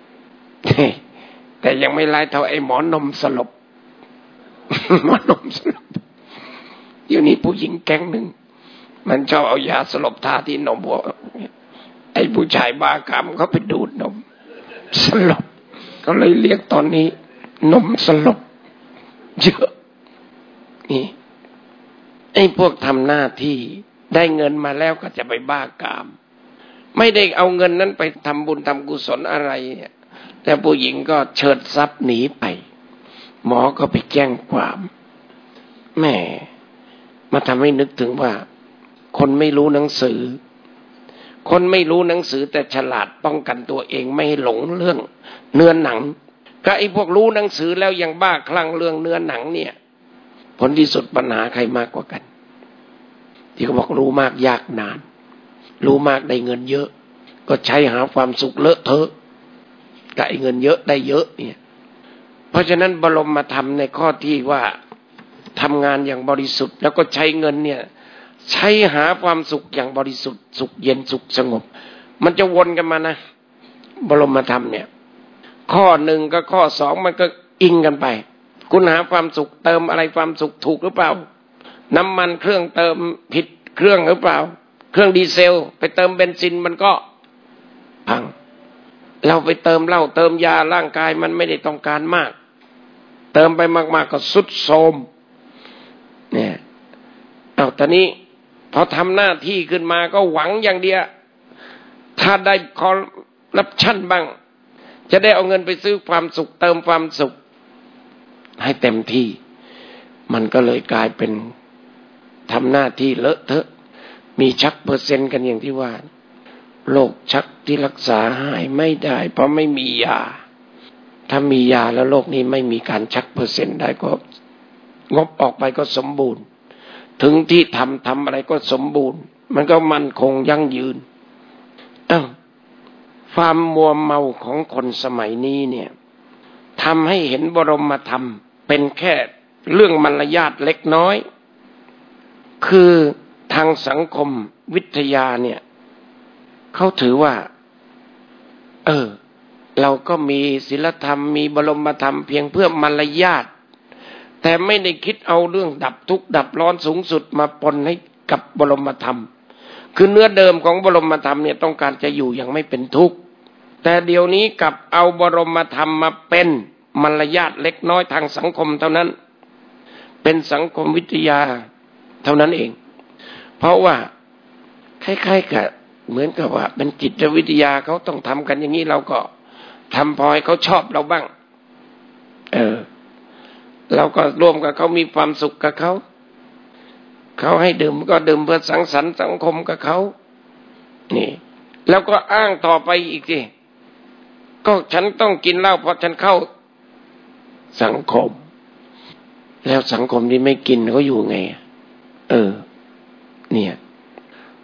แต่ยังไม่ร้ายเท่าไอ้หมอนมสลบหมอนมสลบเดี๋ยวนี้ผู้หญิงแก๊งหนึ่งมันชอบเอายาสลบทาที่นมพวกไอ้ผู้ชายบ้ากามเขาไปดูดนมสลบก็เลยเรียกตอนนี้นมสลบเยอะนี่ไอ้พวกทำหน้าที่ได้เงินมาแล้วก็จะไปบ้ากามไม่ได้เอาเงินนั้นไปทำบุญทำกุศลอะไรแต่ผู้หญิงก็เฉิดทรัพย์หนีไปหมอก็ไปแจ้งความแม่มาทำให้นึกถึงว่าคนไม่รู้หนังสือคนไม่รู้หนังสือแต่ฉลาดป้องกันตัวเองไม่ให้หลงเรื่องเนื้อหนังก็ไอ้พวกรู้หนังสือแล้วยังบ้าคลั่งเรื่องเนื้อหนังเนี่ยผลที่สุดปัญหาใครมากกว่ากันที่เขาบอกรู้มากยากนานรู้มากได้เงินเยอะก็ใช้หาความสุขเลอะเทอะกับไอ้เงินเยอะได้เยอะเนี่ยเพราะฉะนั้นบรมธรรมในข้อที่ว่าทำงานอย่างบริสุทธิ์แล้วก็ใช้เงินเนี่ยใช้หาความสุขอย่างบริสุทธิ์สุขเย็นสุขสงบมันจะวนกันมานะบรมธรรมเนี่ยข้อหนึ่งกับข้อสองมันก็อิงกันไปคุณหาความสุขเติมอะไรความสุขถูกหรือเปล่าน้ำมันเครื่องเติมผิดเครื่องหรือเปล่าเครื่องดีเซลไปเติมเบนซินมันก็พังเราไปเติมเหล้าเติมยาร่างกายมันไม่ได้ต้องการมากเติมไปมากๆก็สุดโทรมเนี่ยเอาตอนนี้พอทำหน้าที่ขึ้นมาก็หวังอย่างเดียวถ้าได้คอร์รัปชันบ้างจะได้เอาเงินไปซื้อความสุขเติมความสุขให้เต็มที่มันก็เลยกลายเป็นทำหน้าที่เลอะเทอะมีชักเปอร์เซ็นต์กันอย่างที่ว่าโรคชักที่รักษาหายไม่ได้เพราะไม่มียาถ้ามียาแล้วโรคนี้ไม่มีการชักเปอร์เซ็นต์ได้ก็งบออกไปก็สมบูรณ์ถึงที่ทำทำอะไรก็สมบูรณ์มันก็มั่นคงยั่งยืนอ้าวความมัวเมาของคนสมัยนี้เนี่ยทำให้เห็นบรมธรรมเป็นแค่เรื่องมารยาทเล็กน้อยคือทางสังคมวิทยาเนี่ยเขาถือว่าเออเราก็มีศีลธรรมมีบรมธรรมเพียงเพื่อมารยาทแต่ไม่ได้คิดเอาเรื่องดับทุกข์ดับร้อนสูงสุดมาปนให้กับบรมธรรมคือเนื้อเดิมของบรมธรรมเนี่ยต้องการจะอยู่อย่างไม่เป็นทุกข์แต่เดี๋ยวนี้กลับเอาบรมธรรมมาเป็นมารยาทเล็กน้อยทางสังคมเท่านั้นเป็นสังคมวิทยาเท่านั้นเองเพราะว่าคล้ายๆกับเหมือนกับว่าเป็นจิตวิทยาเขาต้องทำกันอย่างนี้เราก็ทำพอให้เขาชอบเราบ้างเออเราก็ร่วมกับเขามีความสุขกับเขาเขาให้ดื่มก็ดื่มเพื่อสังสรรค์สังคมกับเขานี่แล้วก็อ้างต่อไปอีกสิก็ฉันต้องกินเหล้าเพราะฉันเข้าสังคมแล้วสังคมที่ไม่กินเขาอยู่ไงเออเนี่ย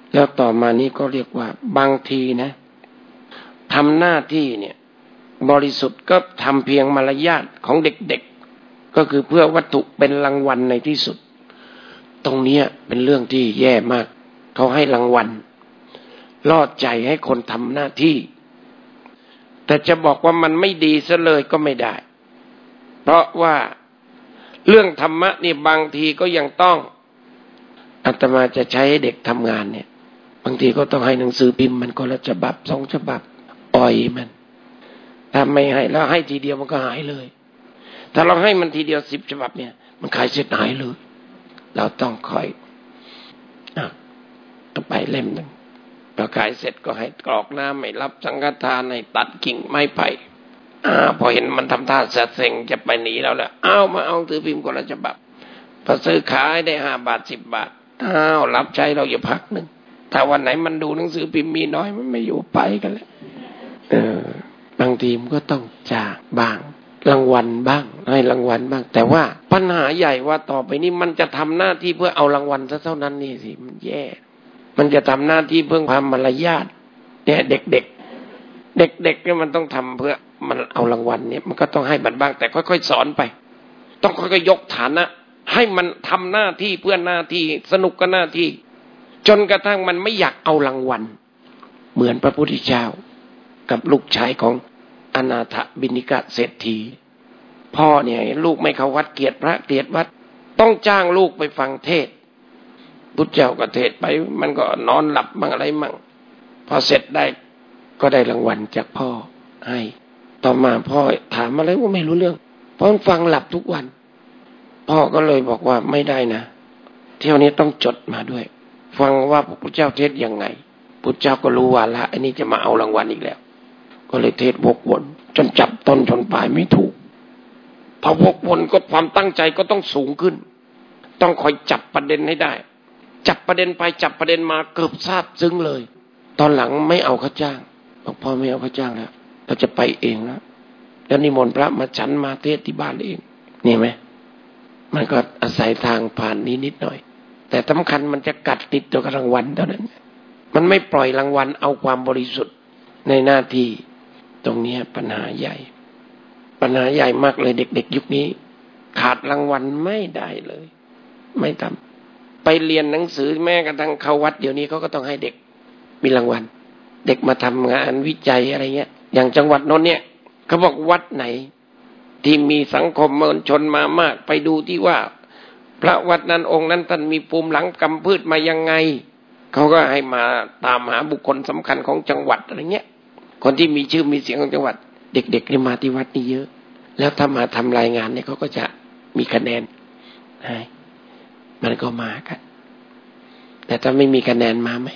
แล้วต่อมานี้ก็เรียกว่าบางทีนะทำหน้าที่เนี่ยบริสุทธิ์ก็ทำเพียงมารยาทของเด็กๆก็คือเพื่อวัตถุเป็นรางวัลในที่สุดตรงนี้เป็นเรื่องที่แย่มากเขาให้รางวัลล่อใจให้คนทำหน้าที่แต่จะบอกว่ามันไม่ดีซะเลยก็ไม่ได้เพราะว่าเรื่องธรรมะนี่บางทีก็ยังต้องอาตมาจะใช้ให้เด็กทำงานเนี่ยบางทีก็ต้องให้หนังสือพิมพ์มันคนละฉบับสองฉบับอ่อยมันถ้าไม่ให้แล้วให้ทีเดียวมันก็หายเลยถ้าเราให้มันทีเดียวสิบฉบับเนี่ยมันขายเสร็จหายเลยเราต้องคอยอ่ะก็ไปเล่มหนึ่งพอขายเสร็จก็ให้กรอกน้ำไม่รับสังฆทานให้ตัดกิ่งไม้ไผ่อ่าพอเห็นมันทำท่าเสเซ็งจะไปหนีเราแล้วอ้าวมาเอาถือพิมพ์คนละฉบับพอซื้อขายได้ห้าบาทสิบบาทอ้าวรับใช้เราอยู่พักหนึ่งถ้าวันไหนมันดูหนังสือพิมพ์มีน้อยมันไม่อยู่ไปกันแล้วเออบางทีมันก็ต้องจากบ้างรางวัลบ้างให้รางวัลบ้างแต่ว่าปัญหาใหญ่ว่าต่อไปนี้มันจะทำหน้าที่เพื่อเอารางวัลซะเท่านั้นนี่สิมันแย่มันจะทำหน้าที่เพื่อความมารยาทเนี่ยเด็กๆเด็กๆเนี่ยมันต้องทำเพื่อมันเอารางวัลเนี่ยมันก็ต้องให้บัตรบ้างแต่ค่อยๆสอนไปต้องค่อยๆยกฐานะให้มันทำหน้าที่เพื่อหน้าที่สนุกกับหน้าที่จนกระทั่งมันไม่อยากเอารางวัลเหมือนพระพุทธเจ้ากับลูกชายของอนาถบิณฑิกเศรษฐีพ่อเนี่ยลูกไม่เข้าวัดเกลียดพระเกลียดวัดต้องจ้างลูกไปฟังเทศน์พุทธเจ้าก็เทศน์ไปมันก็นอนหลับบ้างอะไรมั่งพอเสร็จได้ก็ได้รางวัลจากพ่อให้ต่อมาพ่อถามอะไรว่าไม่รู้เรื่องเพราะฟังหลับทุกวันพ่อก็เลยบอกว่าไม่ได้นะเที่ยวนี้ต้องจดมาด้วยฟังว่าพระพุทธเจ้าเทศยังไงพุทธเจ้าก็รู้ว่าละอันนี้จะมาเอารางวัลอีกแล้วก็เลยเทศวกวนจนจับต้นชนปลายไม่ถูกพอวกวนก็ความตั้งใจก็ต้องสูงขึ้นต้องคอยจับประเด็นให้ได้จับประเด็นไปจับประเด็นมาเกือบทราบซึ้งเลยตอนหลังไม่เอาค่าจ้างบอกพ่อไม่เอาค่าจ้างแล้วเราจะไปเองแล้วแล้วนิมนต์พระมาฉันมาเทศที่บ้านเองนี่ไหมมันก็อาศัยทางผ่านนี้นิดหน่อยแต่สำคัญมันจะกัดติดตัวรางวัลเท่านั้นมันไม่ปล่อยรางวัลเอาความบริสุทธิ์ในหน้าที่ตรงนี้ปัญหาใหญ่ปัญหาใหญ่มากเลยเด็กๆยุคนี้ขาดรางวัลไม่ได้เลยไม่ทำไปเรียนหนังสือแม้กระทั่งเข้าวัดเดี๋ยวนี้เขาก็ต้องให้เด็กมีรางวัลเด็กมาทำงานวิจัยอะไรเงี้ยอย่างจังหวัดนนท์เนี่ยเขาบอกวัดไหนที่มีสังคมมวลชนมามากไปดูที่ว่าพระวัดนั้นองค์นั้นท่านมีภูมิหลังกำพืชมายังไงเขาก็ให้มาตามหาบุคคลสำคัญของจังหวัดอะไรเงี้ยคนที่มีชื่อมีเสียงของจังหวัดเด็กๆนี่มาที่วัดนี่เยอะแล้วถ้ามาทำรายงานเนี่ยเขาก็จะมีคะแนนให้มันก็มากันแต่ถ้าไม่มีคะแนนมาไหม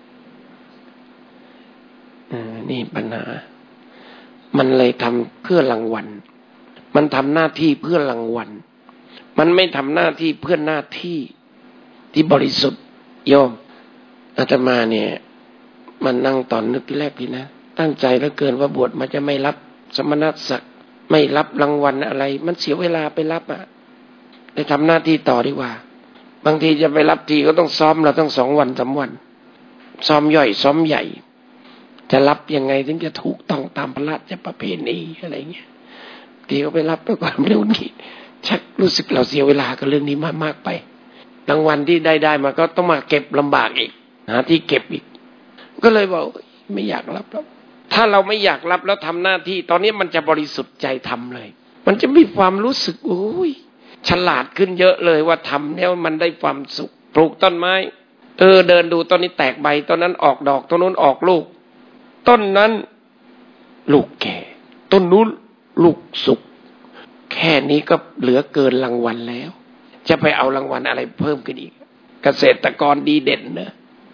นี่ปัญหามันเลยทำเพื่อรางวัลมันทำหน้าที่เพื่อรางวัลมันไม่ทำหน้าที่เพื่อหน้าที่ที่บริสุทธิ์โยมอาตมาเนี่ยมันนั่งตอนนึกแรกดีนะตั้งใจเหลือเกินว่าบวชมันจะไม่รับสมณศักดิ์ไม่รับรางวัลอะไรมันเสียเวลาไปรับอ่ะไปทำหน้าที่ต่อดีกว่าบางทีจะไปรับทีก็ต้องซ้อมเราต้องสองวันสามวันซ้อมย่อยซ้อมใหญ่จะรับยังไงถึงจะถูกต้องตามพระราชประเพณีอะไรเงี้ยทีก็ไปรับไปความเร็วนี้ชักรู้สึกเราเสียเวลากับเรื่องนี้มากๆไปรางวัลที่ได้ได้มาก็ต้องมาเก็บลำบากอีกหาที่เก็บอีกก็เลยบอกไม่อยากรับแล้วถ้าเราไม่อยากรับแล้วทำหน้าที่ตอนนี้มันจะบริสุทธิ์ใจทำเลยมันจะมีความรู้สึกโอ้ยฉลาดขึ้นเยอะเลยว่าทำแล้วมันได้ความสุขปลูกต้นไม้เออเดินดูต้นนี้แตกใบต้นนั้นออกดอกต้นนู้นออกลูกต้นนั้นลูกแก่ต้นนู้นลูกสุกแค่นี้ก็เหลือเกินรางวัลแล้วจะไปเอารางวัลอะไรเพิ่มขึ้นอีกเกษตรกรดีเด่นนะ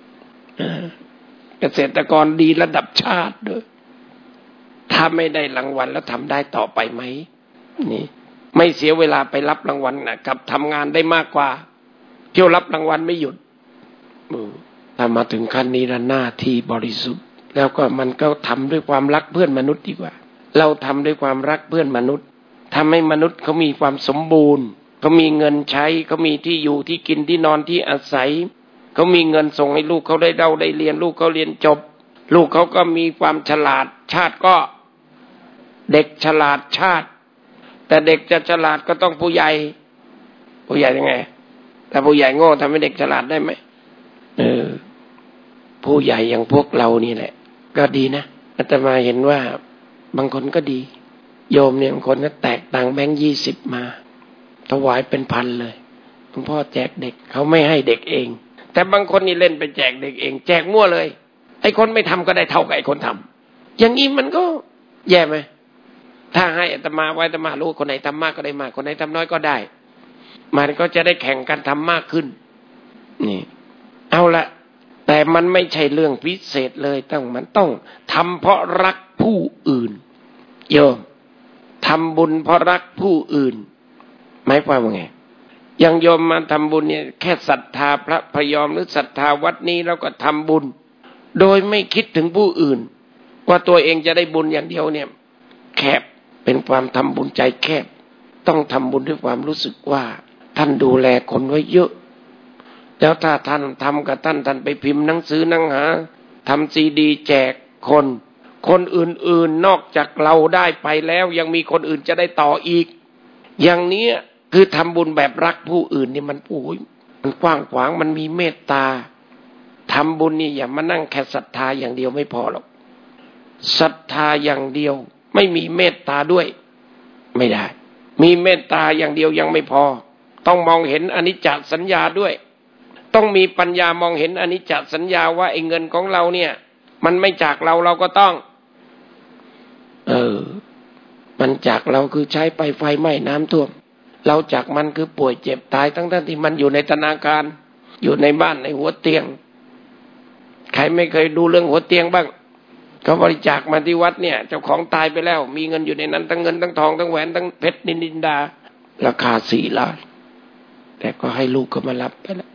เกษตรกรดีระดับชาติด้วยถ้าไม่ได้รางวัลแล้วทำได้ต่อไปไหมนี่ไม่เสียเวลาไปรับรางวัลนะกับทำงานได้มากกว่าเที่ยวรับรางวัลไม่หยุดถ้ามาถึงขั้นนี้แล้วหน้าที่บริสุทธิ์แล้วก็มันก็ทำด้วยความรักเพื่อนมนุษย์ดีกว่าเราทำด้วยความรักเพื่อนมนุษย์ทำให้มนุษย์เขามีความสมบูรณ์เขามีเงินใช้เขามีที่อยู่ที่กินที่นอนที่อาศัยเขามีเงินส่งให้ลูกเขาได้เดาได้เรียนลูกเขาเรียนจบลูกเขาก็มีความฉลาดชาติก็เด็กฉลาดชาติแต่เด็กจะฉลาดก็ต้องผู้ใหญ่ผู้ใหญ่ยังไงแต่ผู้ใหญ่โง่ทำให้เด็กฉลาดได้ไหมเออผู้ใหญ่อย่างพวกเรานี่แหละก็ดีนะอาตมาเห็นว่าบางคนก็ดีโยมเนี่ยบางคนก็แตกต่างแบงค์ยี่สิบมาถวายเป็นพันเลยหลวงพ่อแจกเด็กเขาไม่ให้เด็กเองแต่บางคนนี่เล่นไปแจกเด็กเองแจกมั่วเลยไอ้คนไม่ทำก็ได้เท่ากับไอ้คนทำอย่างนี้มันก็แย่ไหมถ้าให้อาตมาไว้อาตมารู้คนไหนทำมากก็ได้มากคนไหนทำน้อยก็ได้มันก็จะได้แข่งกันทำมากขึ้นนี่เอาละแต่มันไม่ใช่เรื่องพิเศษเลยต้องมันต้องทำเพราะรักผู้อื่นโยมทำบุญเพราะรักผู้อื่นหมายความว่าไงอย่างโยมมาทำบุญเนี่ยแค่ศรัทธาพระพยอมหรือศรัทธาวัดนี้แล้วก็ทำบุญโดยไม่คิดถึงผู้อื่นว่าตัวเองจะได้บุญอย่างเดียวเนี่ยแคบเป็นความทำบุญใจแคบต้องทำบุญด้วยความรู้สึกว่าท่านดูแลคนไว้เยอะแล้วถ้าท่านทำกับท่านท่านไปพิมพ์หนังสือหนังหาทำซีดีแจกคนคนอื่นๆนอกจากเราได้ไปแล้วยังมีคนอื่นจะได้ต่ออีกอย่างนี้คือทำบุญแบบรักผู้อื่นนี่มันโอ้ยมันกว้างขวางมันมีเมตตาทำบุญนี่อย่ามานั่งแค่ศรัทธาอย่างเดียวไม่พอหรอกศรัทธาอย่างเดียวไม่มีเมตตาด้วยไม่ได้มีเมตตาอย่างเดียวยังไม่พอต้องมองเห็นอนิจจสัญญาด้วยต้องมีปัญญามองเห็นอนิจจสัญญาว่าไอ้เงินของเราเนี่ยมันไม่จากเราเราก็ต้องเออมันจากเราคือใช้ไปไฟไหม้น้ำท่วมเราจากมันคือป่วยเจ็บตายทั้งๆที่มันอยู่ในธนาคารอยู่ในบ้านในหัวเตียงใครไม่เคยดูเรื่องหัวเตียงบ้างเขาบริจาคมาที่วัดเนี่ยเจ้าของตายไปแล้วมีเงินอยู่ในนั้นทั้งเงินทั้งทองทั้งแหวนทั้งเพชรนินดาราคาสี่ล้านแต่ก็ให้ลูกก็มารับไปแล้ว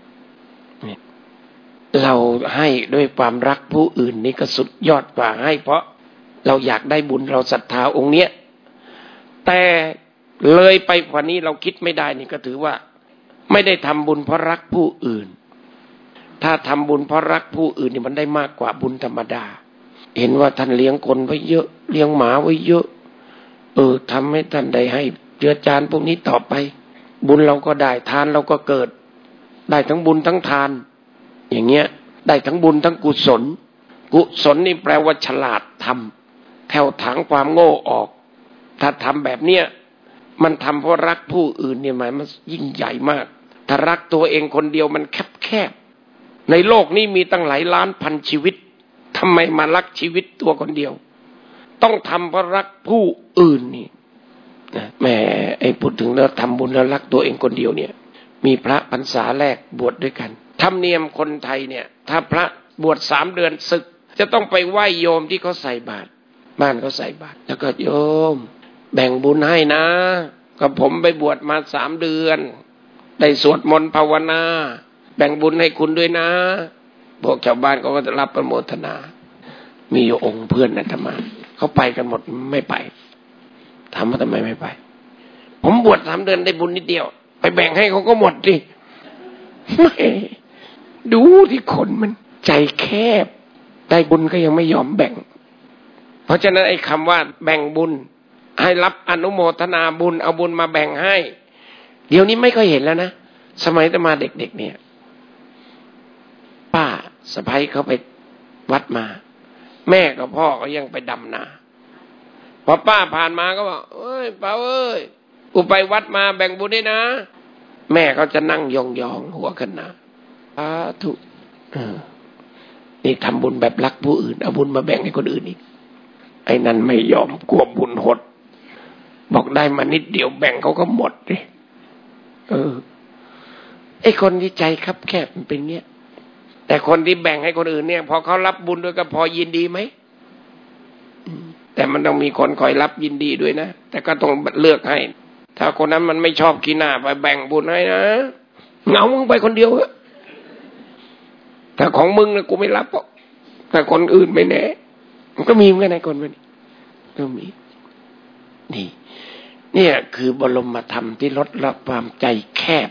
เราให้ด้วยความรักผู้อื่นนี่ก็สุดยอดกว่าให้เพราะเราอยากได้บุญเราศรัทธาองค์เนี้ยแต่เลยไปกว่านี้เราคิดไม่ได้นี่ก็ถือว่าไม่ได้ทำบุญเพราะรักผู้อื่นถ้าทำบุญเพราะรักผู้อื่นนี่มันได้มากกว่าบุญธรรมดาเห็นว่าท่านเลี้ยงคนไว้เยอะเลี้ยงหมาไว้เยอะเออทำให้ท่านได้ให้เจือจานพวกนี้ต่อไปบุญเราก็ได้ทานเราก็เกิดได้ทั้งบุญทั้งทานอย่างเงี้ยได้ทั้งบุญทั้งกุศลกุศลนี่แปลว่าฉลาดทำแถวถางความโง่ออกถ้าทำแบบเนี้ยมันทำเพราะรักผู้อื่นเนี่ยหมายมันยิ่งใหญ่มากถ้ารักตัวเองคนเดียวมันแคบๆในโลกนี้มีตั้งหลายล้านพันชีวิตทำไมมารักชีวิตตัวคนเดียวต้องทำเพราะรักผู้อื่นนี่นะแม่ไอ้พูดถึงแล้วทำบุญแล้วรักตัวเองคนเดียวเนี่ยมีพระพรรษาแรกบวชด้วยกันธรรมเนียมคนไทยเนี่ยถ้าพระบวชสามเดือนศึกจะต้องไปไหว้โยมที่เขาใส่บาตรบ้านเขาใส่บาตรแล้วก็โยมแบ่งบุญให้นะกับผมไปบวชมาสามเดือนได้สวดมนต์ภาวนาแบ่งบุญให้คุณด้วยนะพวกชาวบ้านเขาก็จะรับประโมทนามีอยู่องค์เพื่อนอาตมาเขาไปกันหมดไม่ไปถามว่าทำไมไม่ไปผมบวชสามเดือนได้บุญนิดเดียวไปแบ่งให้เขาก็หมดดิไม่ดูที่คนมันใจแคบได้บุญก็ยังไม่ยอมแบ่งเพราะฉะนั้นไอ้คำว่าแบ่งบุญให้รับอนุโมทนาบุญเอาบุญมาแบ่งให้เดี๋ยวนี้ไม่ค่อยเห็นแล้วนะสมัยอาตมาเด็กๆเนี่ยป้าสะใภ้เขาไปวัดมาแม่กับพ่อก็ยังไปดำนาพอป้าผ่านมาก็บอกเอ้ยป้าเอ้ยกูไปวัดมาแบ่งบุญด้วยนะแม่เขาจะนั่งยองๆหัวขึ้นนะสาธุนี่ทำบุญแบบรักผู้อื่นเอาบุญมาแบ่งให้คนอื่นอีกไอ้นั่นไม่ยอมกลัวบุญหดบอกได้มานิดเดียวแบ่งเขาก็หมดเลยเออไอ้คนที่ใจคับแคบมันเป็นเงี้ยแต่คนที่แบ่งให้คนอื่นเนี่ยพอเขารับบุญด้วยก็พอยินดีไหมแต่มันต้องมีคนคอยรับยินดีด้วยนะแต่ก็ต้องเลือกให้ถ้าคนนั้นมันไม่ชอบขี้หน้าไปแบ่งบุญให้นะเหงามึงไปคนเดียวอะแต่ของมึงนะกูไม่รับหรอกแต่คนอื่นไม่แน่มันก็มีเหมือนกันในคนมันก็มีนี่เนี่ยคือบรมธรรมที่ลดละความใจแคบ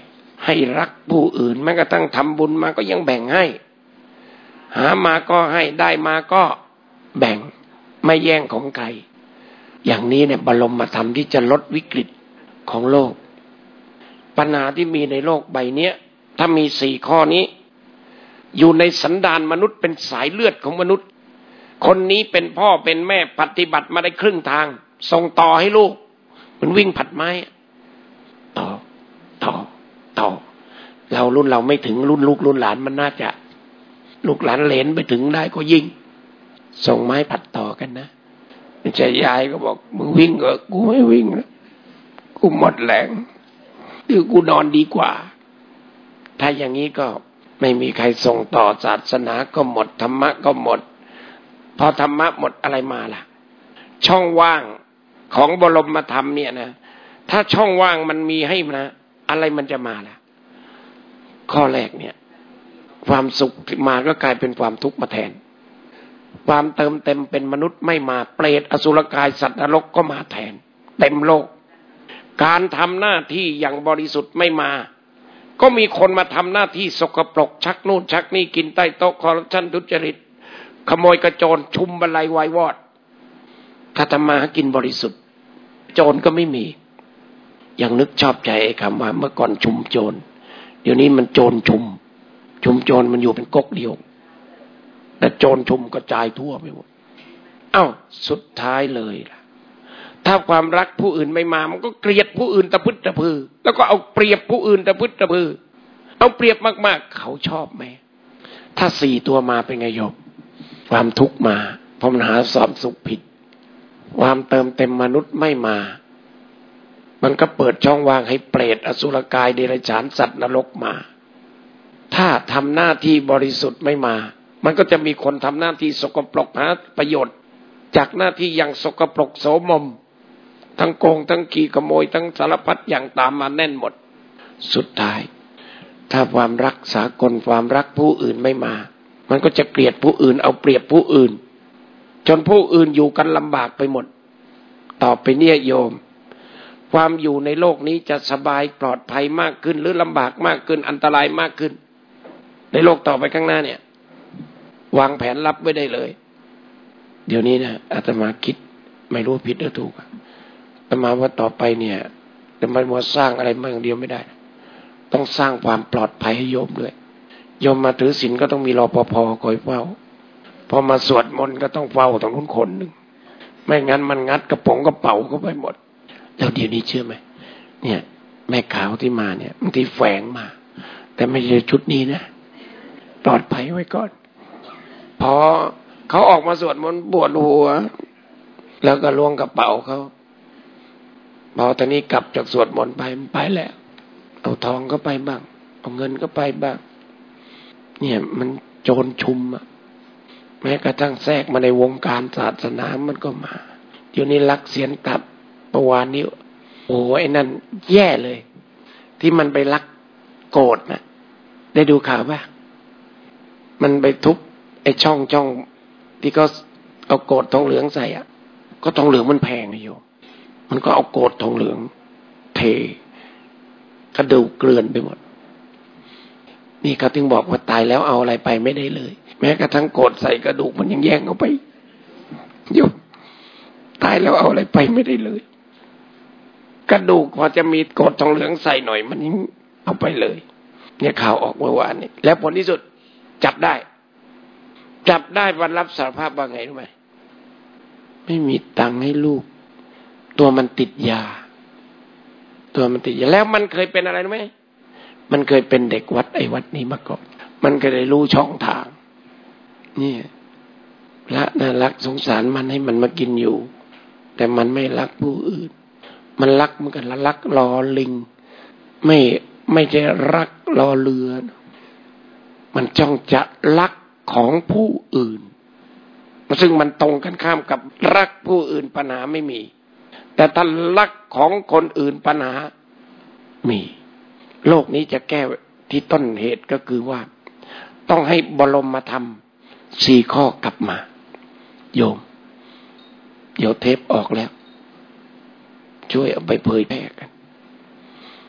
ให้รักผู้อื่นแม้กระทั่งทำบุญมาก็ยังแบ่งให้หามาก็ให้ได้มาก็แบ่งไม่แย่งของใครอย่างนี้เนี่ยบรมธรรมที่จะลดวิกฤตของโลกปัญหาที่มีในโลกใบนี้ถ้ามีสี่ข้อนี้อยู่ในสันดานมนุษย์เป็นสายเลือดของมนุษย์คนนี้เป็นพ่อเป็นแม่ปฏิบัติมาได้ครึ่งทางส่งต่อให้ลูกมันวิ่งผัดไม้ต่อต่อต่อเรารุ่นเราไม่ถึงรุ่นลูกรุ่นหลานมันน่าจะลูกหลานเหลนไปถึงได้ก็ยิ่งส่งไม้ผัดต่อกันนะไม่ใช่ยายก็บอกมึงวิ่งเหรอกูไม่วิ่งแล้วกูหมดแรงหรือกูนอนดีกว่าถ้าอย่างนี้ก็ไม่มีใครส่งต่อศาสนาก็หมดธรรมะก็หมดพอธรรมะหมดอะไรมาล่ะช่องว่างของบรมธรรมเนี่ยนะถ้าช่องว่างมันมีให้นะอะไรมันจะมาล่ะข้อแรกเนี่ยความสุขมาก็กลายเป็นความทุกข์มาแทนความเติมเต็มเป็นมนุษย์ไม่มาเปรตอสุรกายสัตว์นรกก็มาแทนเต็มโลกการทำหน้าที่อย่างบริสุทธิ์ไม่มาก็มีคนมาทำหน้าที่สกปรกชักนู่นชักนี่กินใต้โต๊ะคอร์รัปชันทุจริตขโมยกระโจนชุมบรรลัยวายวอดถ้าทำมาหากินบริสุทธิ์โจรก็ไม่มีอย่างนึกชอบใจไอ้คำว่าเมื่อก่อนชุมโจรเดี๋ยวนี้มันโจรชุมชุมโจรมันอยู่เป็นก๊กเดียวแต่โจรชุมกระจายทั่วไปหมดเอ้าสุดท้ายเลยล่ะถ้าความรักผู้อื่นไม่มามันก็เกลียดผู้อื่นตะพึดตะพือแล้วก็เอาเปรียบผู้อื่นตะพึดตะพือเอาเปรียบมากๆเขาชอบไหมถ้าสี่ตัวมาเป็นไงโยมความทุกข์มาเพราะมันหาสอบสุขผิดความเติมเต็มมนุษย์ไม่มามันก็เปิดช่องว่างให้เปรตอสุรกายเดรัจฉานสัตว์นรกมาถ้าทำหน้าที่บริสุทธิ์ไม่มามันก็จะมีคนทำหน้าที่สกปรกหาประโยชน์จากหน้าที่อย่างสกปรกโสมมทั้งโกงทั้งขี้ขโมยทั้งสารพัดอย่างตามมาแน่นหมดสุดท้ายถ้าความรักสากลความรักผู้อื่นไม่มามันก็จะเกลียดผู้อื่นเอาเปรียบผู้อื่นจนผู้อื่นอยู่กันลำบากไปหมดต่อไปเนี่ยโยมความอยู่ในโลกนี้จะสบายปลอดภัยมากขึ้นหรือลำบากมากขึ้นอันตรายมากขึ้นในโลกต่อไปข้างหน้าเนี่ยวางแผนรับไว้ได้เลยเดี๋ยวนี้นะอาตมาคิดไม่รู้ผิดหรือถูกอาตมาว่าต่อไปเนี่ยจะมามัวสร้างอะไรมาอย่างเดียวไม่ได้ต้องสร้างความปลอดภัยให้โยมด้วยโยมมาถือศีลก็ต้องมีรปภ.คอยเฝ้าพอมาสวดมนต์ก็ต้องเฝ้าตรงนู้นคนหนึ่งไม่งั้นมันงัดกระป๋องกระเป๋าเข้าไปหมดแล้วเดี๋ยวนี้เชื่อไหมเนี่ยแม่ขาวที่มาเนี่ยบางทีแฝงมาแต่ไม่ใช่ชุดนี้นะปลอดภัยไว้ก่อนพอเขาออกมาสวดมนต์ปวดหัวแล้วก็ล้วงกระเป๋าเขาพอตอนนี้กลับจากสวดมนต์ไปมันไปแล้วเอาทองก็ไปบ้างเอาเงินก็ไปบ้างเนี่ยมันโจรชุมอะแม้กระทั่งแทรกมาในวงการศาสนามันก็มาเดี๋ยวนี้ลักเสียนตับประวานนี้โอ้ไอ้นั่นแย่เลยที่มันไปลักโกรธนะได้ดูข่าวป่ะมันไปทุบไอ้ช่องช่องที่เขาเอาโกรธทองเหลืองใส่อ่ะก็ทองเหลืองมันแพงนะโยมมันก็เอาโกรธทองเหลืองเทกระดูกเกลื่อนไปหมดนี่เขาถึงบอกว่าตายแล้วเอาอะไรไปไม่ได้เลยแม้กระทั่งโกรธใส่กระดูกมันยังแย่งเอาไปโยมตายแล้วเอาอะไรไปไม่ได้เลยกระดูกพอจะมีโกรธทองเหลืองใส่หน่อยมันยังเอาไปเลยเนี่ยข่าวออกเมื่อวานนี้แล้วผลที่สุดจับได้จับได้วันรับสารภาพว่าไงรู้ไหมไม่มีตังค์ให้ลูกตัวมันติดยาตัวมันติดยาแล้วมันเคยเป็นอะไรรู้ไหมมันเคยเป็นเด็กวัดไอ้วัดนี้มาก่อนมันก็เลยรู้ช่องทางนี่พระน่ารักสงสารมันให้มันมากินอยู่แต่มันไม่รักผู้อื่นมันรักเหมือนกันละรักรอลิงไม่ไม่ใช่รักรอเรือมันจ้องจะรักของผู้อื่นซึ่งมันตรงกันข้ามกับรักผู้อื่นปัญหาไม่มีแต่ถ้ารักของคนอื่นปัญหามีโลกนี้จะแก้ที่ต้นเหตุก็คือว่าต้องให้บรมธรรมสี่ข้อกลับมาโยมเดี๋ยวเทปออกแล้วช่วยเอาไปเผยแพร่กัน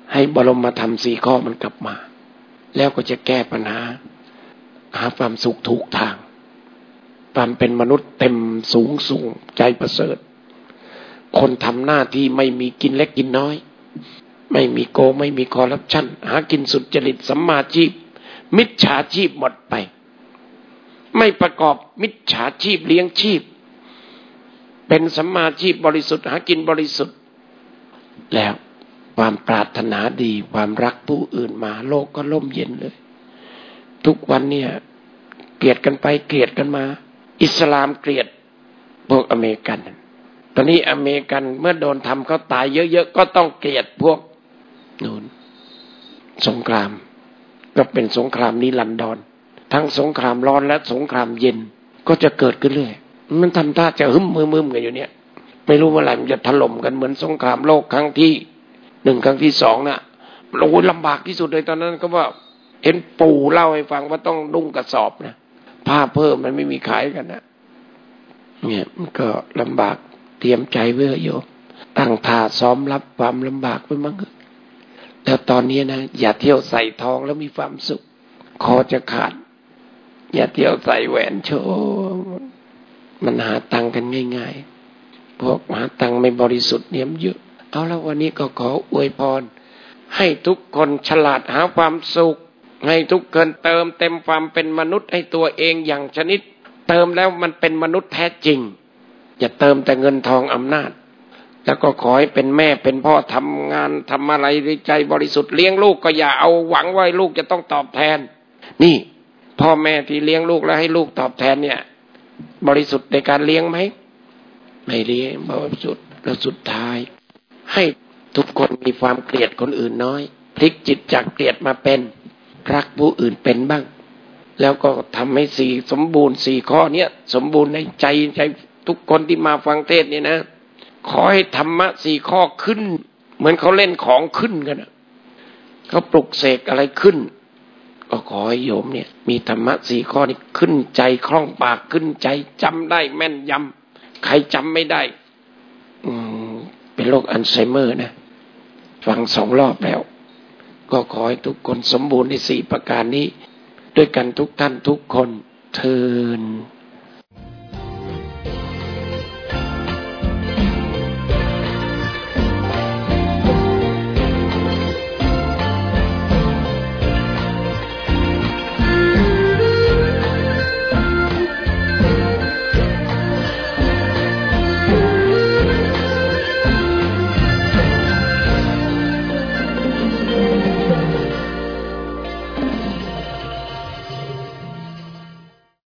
ให้บรมธรรมสี่ข้อมันกลับมาแล้วก็จะแก้ปัญหาหาความสุขถูกทางความเป็นมนุษย์เต็มสูงส่งใจประเสริฐคนทำหน้าที่ไม่มีกินเล็กกินน้อยไม่มีโกงไม่มีคอร์รัปชันหากินสุจริตสัมมาชีพมิจฉาชีพหมดไปไม่ประกอบมิจฉาชีพเลี้ยงชีพเป็นสัมมาชีพบริสุทธิ์หากินบริสุทธิ์แล้วความปรารถนาดีความรักผู้อื่นมาโลกก็ร่มเย็นเลยทุกวันเนี่ยเกลียดกันไปเกลียดกันมาอิสลามเกลียดพวกอเมริกันตอนนี้อเมริกันเมื่อโดนทำเขาตายเยอะๆก็ต้องเกลียดพวกนู่นสงครามก็เป็นสงครามนิรันดรทั้งสงครามร้อนและสงครามเย็นก็จะเกิดขึ้นเรื่อยมันทำท่าจะหึมมึมๆกันอยู่เนี่ยไม่รู้เมื่อไหร่มันจะถล่มกันเหมือนสงครามโลกครั้งที่หนึ่งครั้งที่สองน่ะโอ้ยลำบากที่สุดเลยตอนนั้นก็ว่าเห็นปู่เล่าให้ฟังว่าต้องนุ่งกระสอบนะผ้าเพิ่มมันไม่มีขายกันนะเนี่ยมันก็ลำบากเตรียมใจไว้โยมตั้งท่าซ้อมรับความลำบากไว้มั้งแล้วตอนนี้นะอย่าเที่ยวใส่ทองแล้วมีความสุขคอจะขาดอย่าเที่ยวใส่แหวนโชว์มันหาตังกันง่ายๆพวกหาตังไม่บริสุทธิ์เนี่ยเยอะเอาแล้ววันนี้ก็ขออวยพรให้ทุกคนฉลาดหาความสุขให้ทุกคนเติมเต็มความเป็นมนุษย์ให้ตัวเองอย่างชนิดเติมแล้วมันเป็นมนุษย์แท้จริงอย่าเติมแต่เงินทองอำนาจแล้วก็ขอให้เป็นแม่เป็นพ่อทำงานทำอะไรด้วยใจบริสุทธิ์เลี้ยงลูกก็อย่าเอาหวังว่าลูกจะต้องตอบแทนนี่พ่อแม่ที่เลี้ยงลูกแล้วให้ลูกตอบแทนเนี่ยบริสุทธิ์ในการเลี้ยงไหมไม่เลี้ยงบริสุทธิ์แล้วสุดท้ายให้ทุกคนมีความเกลียดคนอื่นน้อยพลิกจิตจากเกลียดมาเป็นรักผู้อื่นเป็นบ้างแล้วก็ทำให้สี่สมบูรณ์สี่ข้อเนี้ยสมบูรณ์ในใจใจทุกคนที่มาฟังเทศน์นี่นะขอให้ธรรมะสี่ข้อขึ้นเหมือนเขาเล่นของขึ้นกันนะเขาปลุกเสกอะไรขึ้นก็ขอให้โยมเนี่ยมีธรรมะสี่ข้อนี้ขึ้นใจคล่องปากขึ้นใจจำได้แม่นยำใครจำไม่ได้อืมเป็นโรคอัลไซเมอร์นะฟังสองรอบแล้วก็ขอให้ทุกคนสมบูรณ์ในสี่ประการนี้ด้วยกันทุกท่านทุกคนเทอญ